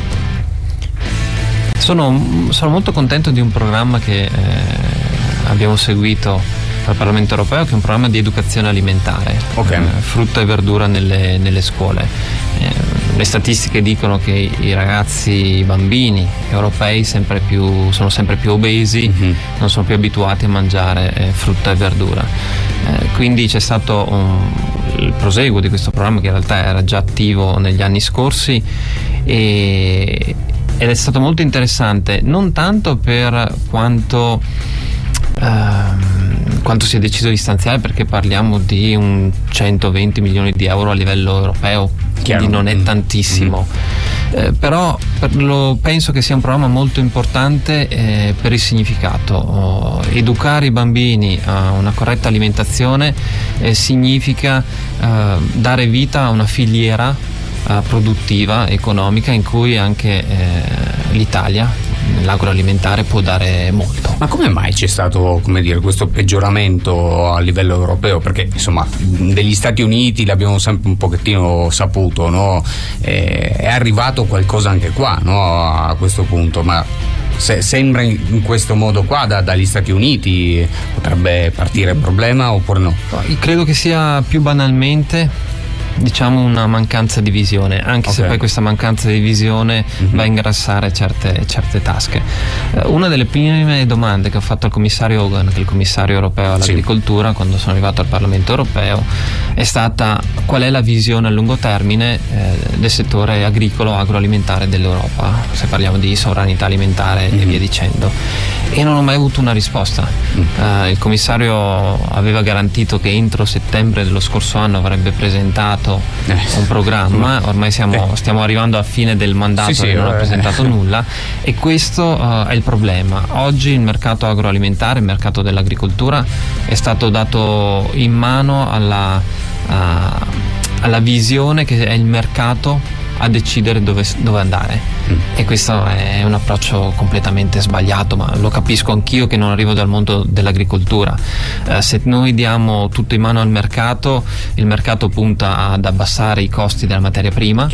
Sono molto contento di un programma che abbiamo seguito al Parlamento europeo, che è un programma di educazione alimentare, frutta e verdura nelle scuole. Le statistiche dicono che i ragazzi, i bambini europei sono sempre più obesi, non sono più abituati a mangiare frutta e verdura. Quindi c'è stato il proseguo di questo programma, che in realtà era già attivo negli anni scorsi, ed è stato molto interessante, non tanto per quanto si è deciso di stanziare, perché parliamo di un 120 milioni di euro a livello europeo, quindi non è tantissimo, però penso che sia un programma molto importante per il significato. Educare i bambini a una corretta alimentazione significa dare vita a una filiera produttiva, economica, in cui anche l'Italia, l'agroalimentare, può dare molto. Ma come mai c'è stato, questo peggioramento a livello europeo? Perché insomma degli Stati Uniti l'abbiamo sempre un pochettino saputo, no? È arrivato qualcosa anche qua, no? A questo punto, ma sembra in questo modo qua dagli Stati Uniti potrebbe partire il problema oppure no? Credo che sia più banalmente diciamo una mancanza di visione, anche se poi questa mancanza di visione va a ingrassare certe tasche. Una delle prime domande che ho fatto al commissario Hogan, che è il commissario europeo all'agricoltura, quando sono arrivato al Parlamento europeo, è stata: qual è la visione a lungo termine del settore agricolo agroalimentare dell'Europa, se parliamo di sovranità alimentare e via dicendo. E non ho mai avuto una risposta. Il commissario aveva garantito che entro settembre dello scorso anno avrebbe presentato un programma. Ormai stiamo arrivando alla fine del mandato e non ha presentato nulla, e questo è il problema. Oggi il mercato agroalimentare, il mercato dell'agricoltura, è stato dato in mano alla visione che è il mercato a decidere dove andare, e questo è un approccio completamente sbagliato, ma lo capisco anch'io che non arrivo dal mondo dell'agricoltura. Se noi diamo tutto in mano al mercato, il mercato punta ad abbassare i costi della materia prima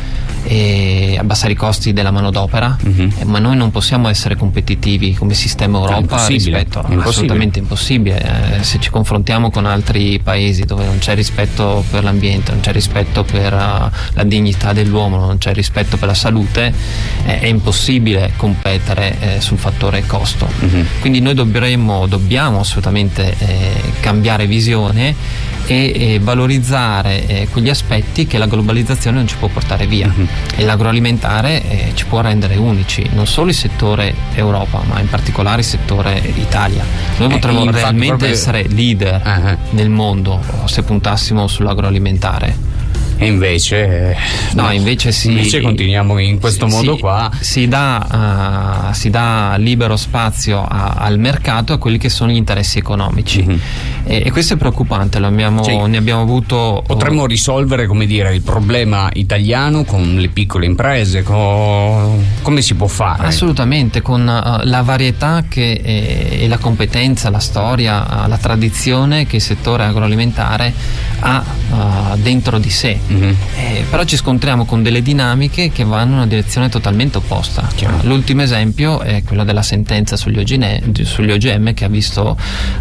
e abbassare i costi della manodopera, ma noi non possiamo essere competitivi come sistema Europa rispetto assolutamente impossibile. Se ci confrontiamo con altri paesi dove non c'è rispetto per l'ambiente, non c'è rispetto per la dignità dell'uomo, non c'è rispetto per la salute, è impossibile competere sul fattore costo. Quindi noi dobbiamo assolutamente cambiare visione e valorizzare quegli aspetti che la globalizzazione non ci può portare via, e l'agroalimentare ci può rendere unici, non solo il settore Europa, ma in particolare il settore Italia. Noi potremmo realmente essere leader nel mondo se puntassimo sull'agroalimentare. E invece invece continuiamo in questo modo qua. Si dà libero spazio al mercato, a quelli che sono gli interessi economici, e questo è preoccupante. Ne abbiamo avuto. Potremmo risolvere, come dire, il problema italiano con le piccole imprese, come si può fare? Assolutamente, con la varietà e la competenza, la storia, la tradizione che il settore agroalimentare ha dentro di sé. Però ci scontriamo con delle dinamiche che vanno in una direzione totalmente opposta. L'ultimo esempio è quello della sentenza sugli OGM, che ha visto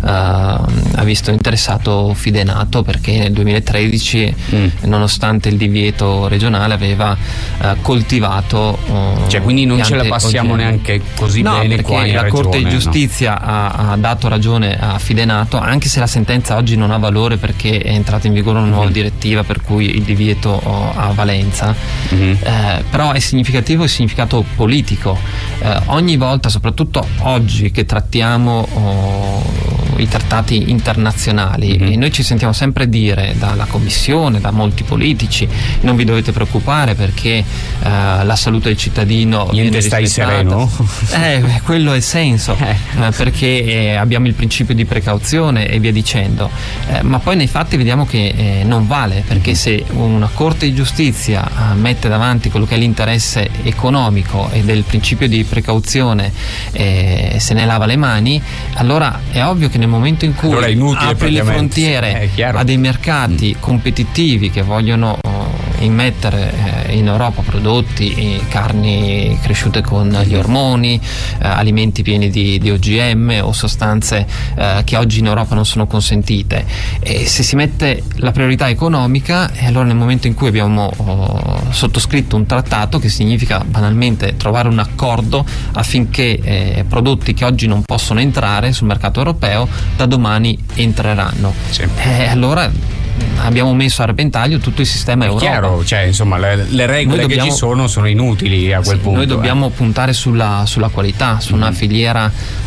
interessato Fidenato, perché nel 2013 nonostante il divieto regionale aveva coltivato quindi non ce la passiamo OGM. Neanche così bene qua in la regione, Corte di Giustizia ha dato ragione a Fidenato, anche se la sentenza oggi non ha valore perché è entrata in vigore una nuova direttiva per cui il divieto ha valenza, però è significativo il significato politico. Ogni volta, soprattutto oggi che trattiamo i trattati internazionali, e noi ci sentiamo sempre dire dalla Commissione, da molti politici: non vi dovete preoccupare perché la salute del cittadino viene rispettata. Stai sereno? Quello è il senso, perché abbiamo il principio di precauzione e via dicendo, ma poi nei fatti vediamo che non vale, perché se una Corte di Giustizia mette davanti quello che è l'interesse economico e del principio di precauzione, se ne lava le mani, allora è ovvio che nel momento in cui apre le frontiere a dei mercati competitivi che vogliono immettere in Europa prodotti, carni cresciute con gli ormoni, alimenti pieni di OGM o sostanze che oggi in Europa non sono consentite, e se si mette la priorità economica, e allora nel momento in cui abbiamo sottoscritto un trattato, che significa banalmente trovare un accordo affinché prodotti che oggi non possono entrare sul mercato europeo da domani entreranno, allora abbiamo messo a repentaglio tutto il sistema Europa. Chiaro, le regole che ci sono inutili a quel punto. Noi dobbiamo puntare sulla qualità, su una filiera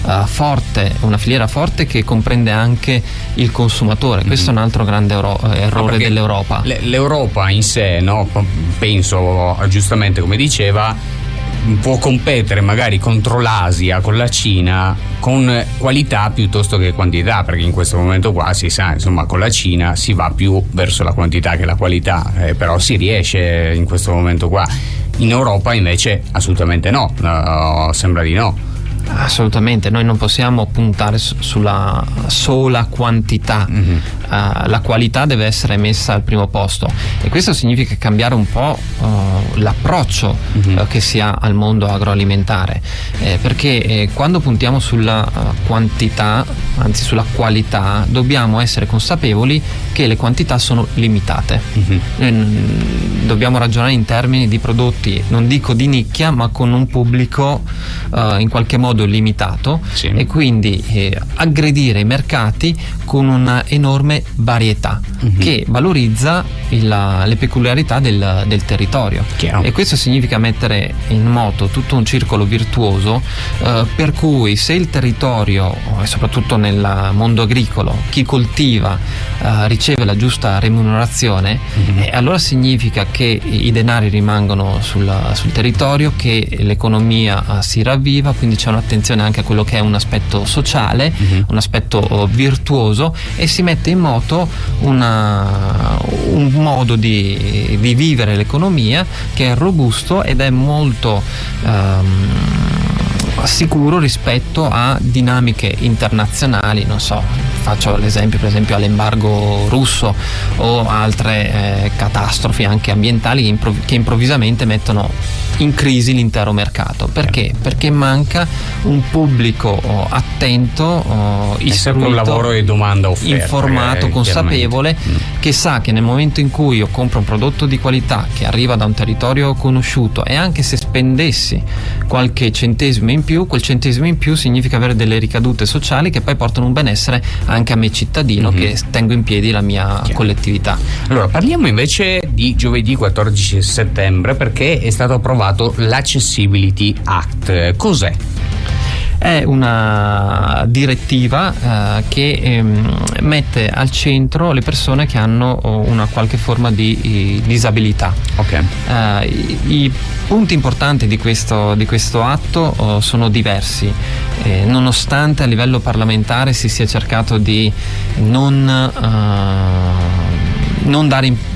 forte che comprende anche il consumatore. Questo è un altro grande errore dell'Europa. L'Europa in sé, penso giustamente come diceva, può competere magari contro l'Asia, con la Cina, con qualità piuttosto che quantità, perché in questo momento qua si sa, con la Cina si va più verso la quantità che la qualità, però si riesce in questo momento qua. In Europa invece assolutamente no, sembra di no. Assolutamente, noi non possiamo puntare sulla sola quantità, la qualità deve essere messa al primo posto, e questo significa cambiare un po' l'approccio che si ha al mondo agroalimentare, perché quando puntiamo sulla quantità, anzi sulla qualità, dobbiamo essere consapevoli che le quantità sono limitate. Dobbiamo ragionare in termini di prodotti, non dico di nicchia, ma con un pubblico in qualche modo limitato, e quindi aggredire i mercati con una enorme varietà che valorizza le peculiarità del territorio. E questo significa mettere in moto tutto un circolo virtuoso, per cui se il territorio, e soprattutto nel mondo agricolo, chi coltiva riceve la giusta remunerazione, allora significa che i denari rimangono sul territorio, che l'economia si ravviva, quindi c'è un'attenzione anche a quello che è un aspetto sociale, un aspetto virtuoso, e si mette in moto un modo di vivere l'economia che è robusto ed è molto sicuro rispetto a dinamiche internazionali. Non so, faccio l'esempio per esempio all'embargo russo o altre catastrofi anche ambientali che improvvisamente mettono in crisi l'intero mercato. Perché? Perché manca un pubblico attento, istruito, un lavoro di domanda offerta, informato, consapevole, che sa che nel momento in cui io compro un prodotto di qualità che arriva da un territorio conosciuto, e anche se spendessi qualche centesimo in più, quel centesimo in più significa avere delle ricadute sociali che poi portano un benessere anche a me cittadino, che tengo in piedi la mia collettività. Allora parliamo invece di giovedì 14 settembre, perché è stato approvato l'Accessibility Act. Cos'è? È una direttiva che mette al centro le persone che hanno una qualche forma di disabilità. I punti importanti di questo atto sono diversi, nonostante a livello parlamentare si sia cercato di non dare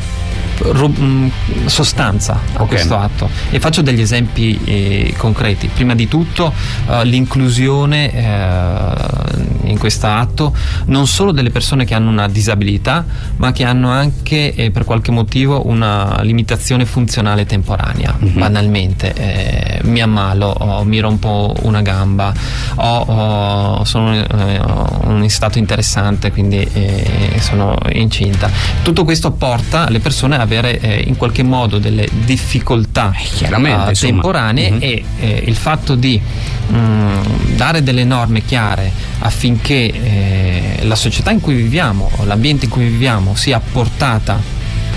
sostanza a questo atto, e faccio degli esempi concreti. Prima di tutto l'inclusione in questo atto non solo delle persone che hanno una disabilità, ma che hanno anche per qualche motivo una limitazione funzionale temporanea. Banalmente mi ammalo, mi rompo una gamba, sono in stato interessante, quindi sono incinta. Tutto questo porta le persone a avere in qualche modo delle difficoltà temporanee, e il fatto di dare delle norme chiare affinché la società in cui viviamo, l'ambiente in cui viviamo sia a portata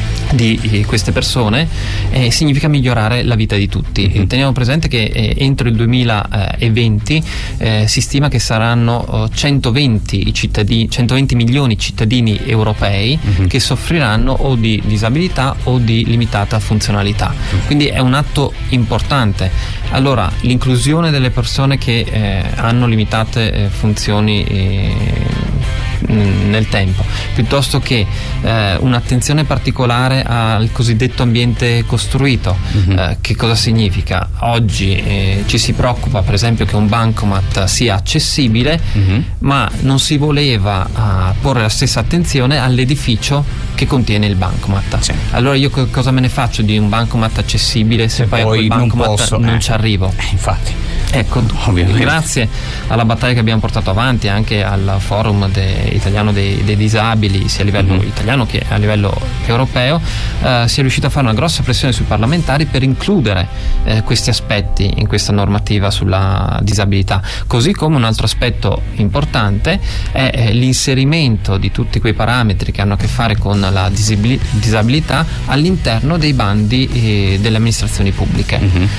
di queste persone significa migliorare la vita di tutti. Teniamo presente che entro il 2020 si stima che saranno 120 milioni cittadini europei che soffriranno o di disabilità o di limitata funzionalità. Quindi è un atto importante. Allora, l'inclusione delle persone che hanno limitate funzioni nel tempo, piuttosto che un'attenzione particolare al cosiddetto ambiente costruito. Che cosa significa? Oggi ci si preoccupa per esempio che un bancomat sia accessibile, ma non si voleva porre la stessa attenzione all'edificio che contiene il bancomat. Allora io cosa me ne faccio di un bancomat accessibile se poi a quel bancomat non ci arrivo? Infatti. Ecco, grazie alla battaglia che abbiamo portato avanti anche al forum italiano dei disabili, sia a livello italiano che a livello europeo, si è riuscito a fare una grossa pressione sui parlamentari per includere questi aspetti in questa normativa sulla disabilità. Così come un altro aspetto importante è l'inserimento di tutti quei parametri che hanno a che fare con la disabilità all'interno dei bandi delle amministrazioni pubbliche.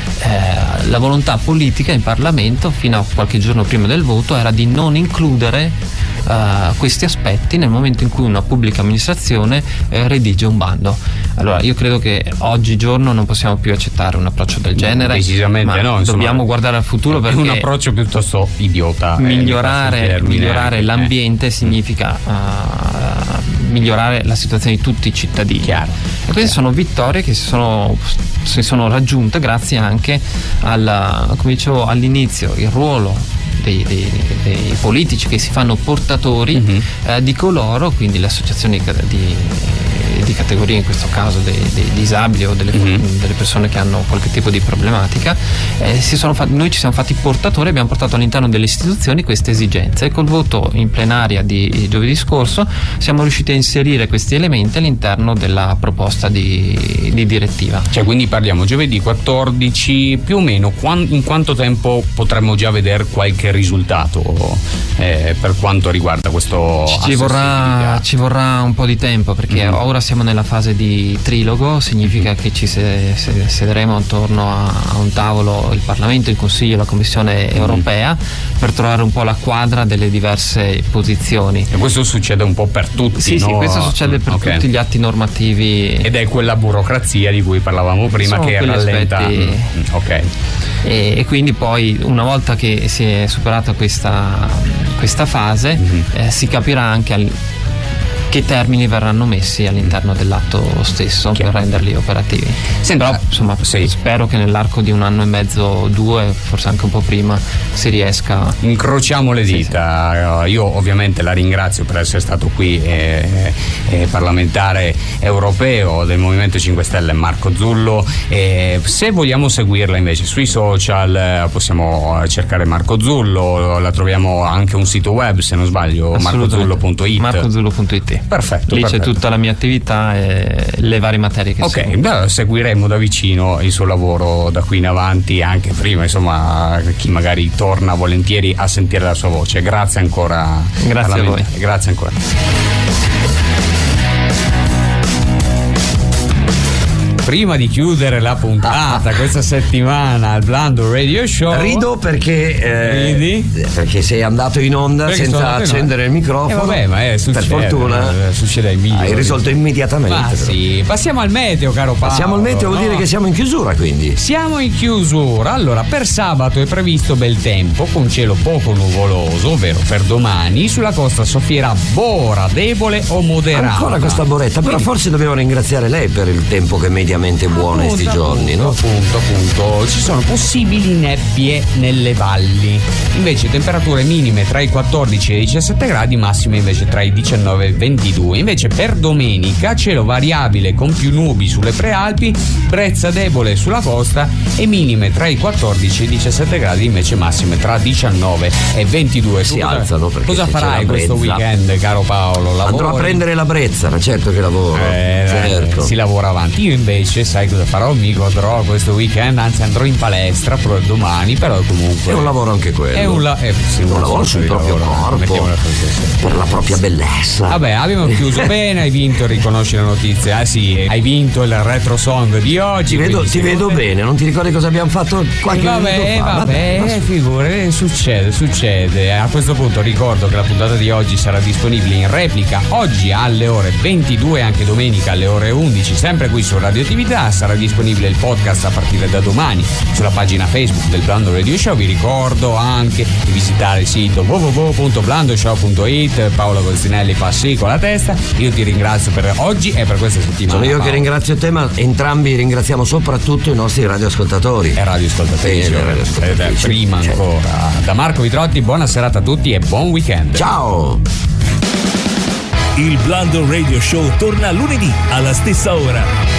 La volontà politica in Parlamento fino a qualche giorno prima del voto era di non includere questi aspetti nel momento in cui una pubblica amministrazione redige un bando. Allora io credo che oggigiorno non possiamo più accettare un approccio del genere. Decisamente no, dobbiamo guardare al futuro, perché è un approccio piuttosto idiota. Migliorare l'ambiente significa migliorare la situazione di tutti i cittadini. E queste sono vittorie che si sono raggiunte grazie anche come dicevo all'inizio, il ruolo dei politici che si fanno portatori di coloro, quindi le associazioni di categorie, in questo caso dei disabili o delle persone che hanno qualche tipo di problematica, noi ci siamo fatti portatori, abbiamo portato all'interno delle istituzioni queste esigenze, e col voto in plenaria di giovedì scorso siamo riusciti a inserire questi elementi all'interno della proposta di direttiva. Cioè, quindi parliamo giovedì 14, più o meno in quanto tempo potremmo già vedere qualche risultato per quanto riguarda questo ci vorrà un po' di tempo, perché ora siamo nella fase di trilogo, significa che ci sederemo attorno a un tavolo il Parlamento, il Consiglio e la Commissione europea per trovare un po' la quadra delle diverse posizioni. E questo succede un po' per tutti, sì, no? Sì, questo succede per tutti gli atti normativi. Ed è quella burocrazia di cui parlavamo prima che rallenta. E quindi poi, una volta che si è superata questa fase, si capirà anche che termini verranno messi all'interno dell'atto stesso per renderli operativi. Però insomma spero che nell'arco di 1 anno e mezzo, 2, forse anche un po' prima, si riesca. Incrociamo le dita. Io ovviamente la ringrazio per essere stato qui, parlamentare europeo del Movimento 5 Stelle, Marco Zullo. Se vogliamo seguirla invece sui social possiamo cercare Marco Zullo, la troviamo anche un sito web, se non sbaglio, marcozullo.it. marcozullo.it. Perfetto. Lì c'è tutta la mia attività e le varie materie che seguo. Seguiremo da vicino il suo lavoro da qui in avanti, anche prima, insomma, chi magari torna volentieri a sentire la sua voce. Grazie ancora. Grazie a voi. Grazie ancora. Prima di chiudere la puntata questa settimana al Blando Radio Show, rido perché sei andato in onda senza accendere il microfono. Succede, per fortuna succede ai migliori. Hai risolto immediatamente. Passiamo al meteo, caro Paolo. Passiamo al meteo, vuol dire che siamo in chiusura, quindi. Siamo in chiusura. Allora, per sabato è previsto bel tempo con cielo poco nuvoloso, ovvero per domani sulla costa soffierà bora debole o moderata. Ancora questa boretta, però forse dobbiamo ringraziare lei per il tempo che mediamente buono in questi giorni, no? Appunto, ci sono possibili nebbie nelle valli. Invece temperature minime tra i 14 e i 17 gradi, massime invece tra i 19 e i 22. Invece per domenica cielo variabile con più nubi sulle prealpi, brezza debole sulla costa e minime tra i 14 e i 17 gradi, invece massime tra 19 e 22. Si alzano perché cosa farai questo weekend, caro Paolo? Lavori? Andrò a prendere la brezza, ma certo che lavoro. Certo. Si lavora avanti. Io invece sai cosa farò? Mi godrò questo weekend, anzi andrò in palestra domani, però comunque è un lavoro anche quello. È un lavoro sul proprio corpo, per la propria bellezza. Vabbè, abbiamo chiuso bene, hai vinto, riconosci la notizia. Hai vinto il retro song di oggi. Ti vedo bene, non ti ricordi cosa abbiamo fatto qualche minuto fa? Vabbè, figure, succede. A questo punto ricordo che la puntata di oggi sarà disponibile in replica oggi alle ore 22 e anche domenica alle ore 11, sempre qui su Radioattività. Sarà disponibile il podcast a partire da domani sulla pagina Facebook del Blando Radio Show. Vi ricordo anche di visitare il sito www.blandoshow.it. Paolo Costinelli fa sì con la testa. Io ti ringrazio per oggi e per questa settimana. Sono io che ringrazio te, ma entrambi ringraziamo soprattutto i nostri radioascoltatori e radioascoltatrici. Prima ancora da Marco Vitrotti, buona serata a tutti e buon weekend. Ciao. Il Blando Radio Show torna lunedì alla stessa ora.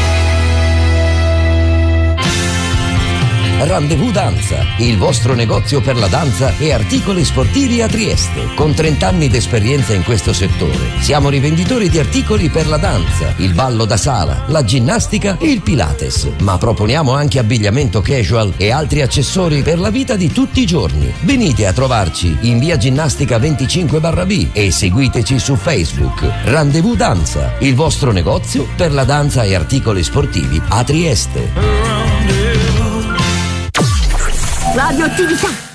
Rendezvous Danza, il vostro negozio per la danza e articoli sportivi a Trieste. Con 30 anni d'esperienza in questo settore, siamo rivenditori di articoli per la danza, il ballo da sala, la ginnastica e il Pilates. Ma proponiamo anche abbigliamento casual e altri accessori per la vita di tutti i giorni. Venite a trovarci in via Ginnastica 25/B e seguiteci su Facebook. Rendezvous Danza, il vostro negozio per la danza e articoli sportivi a Trieste. Radioattività.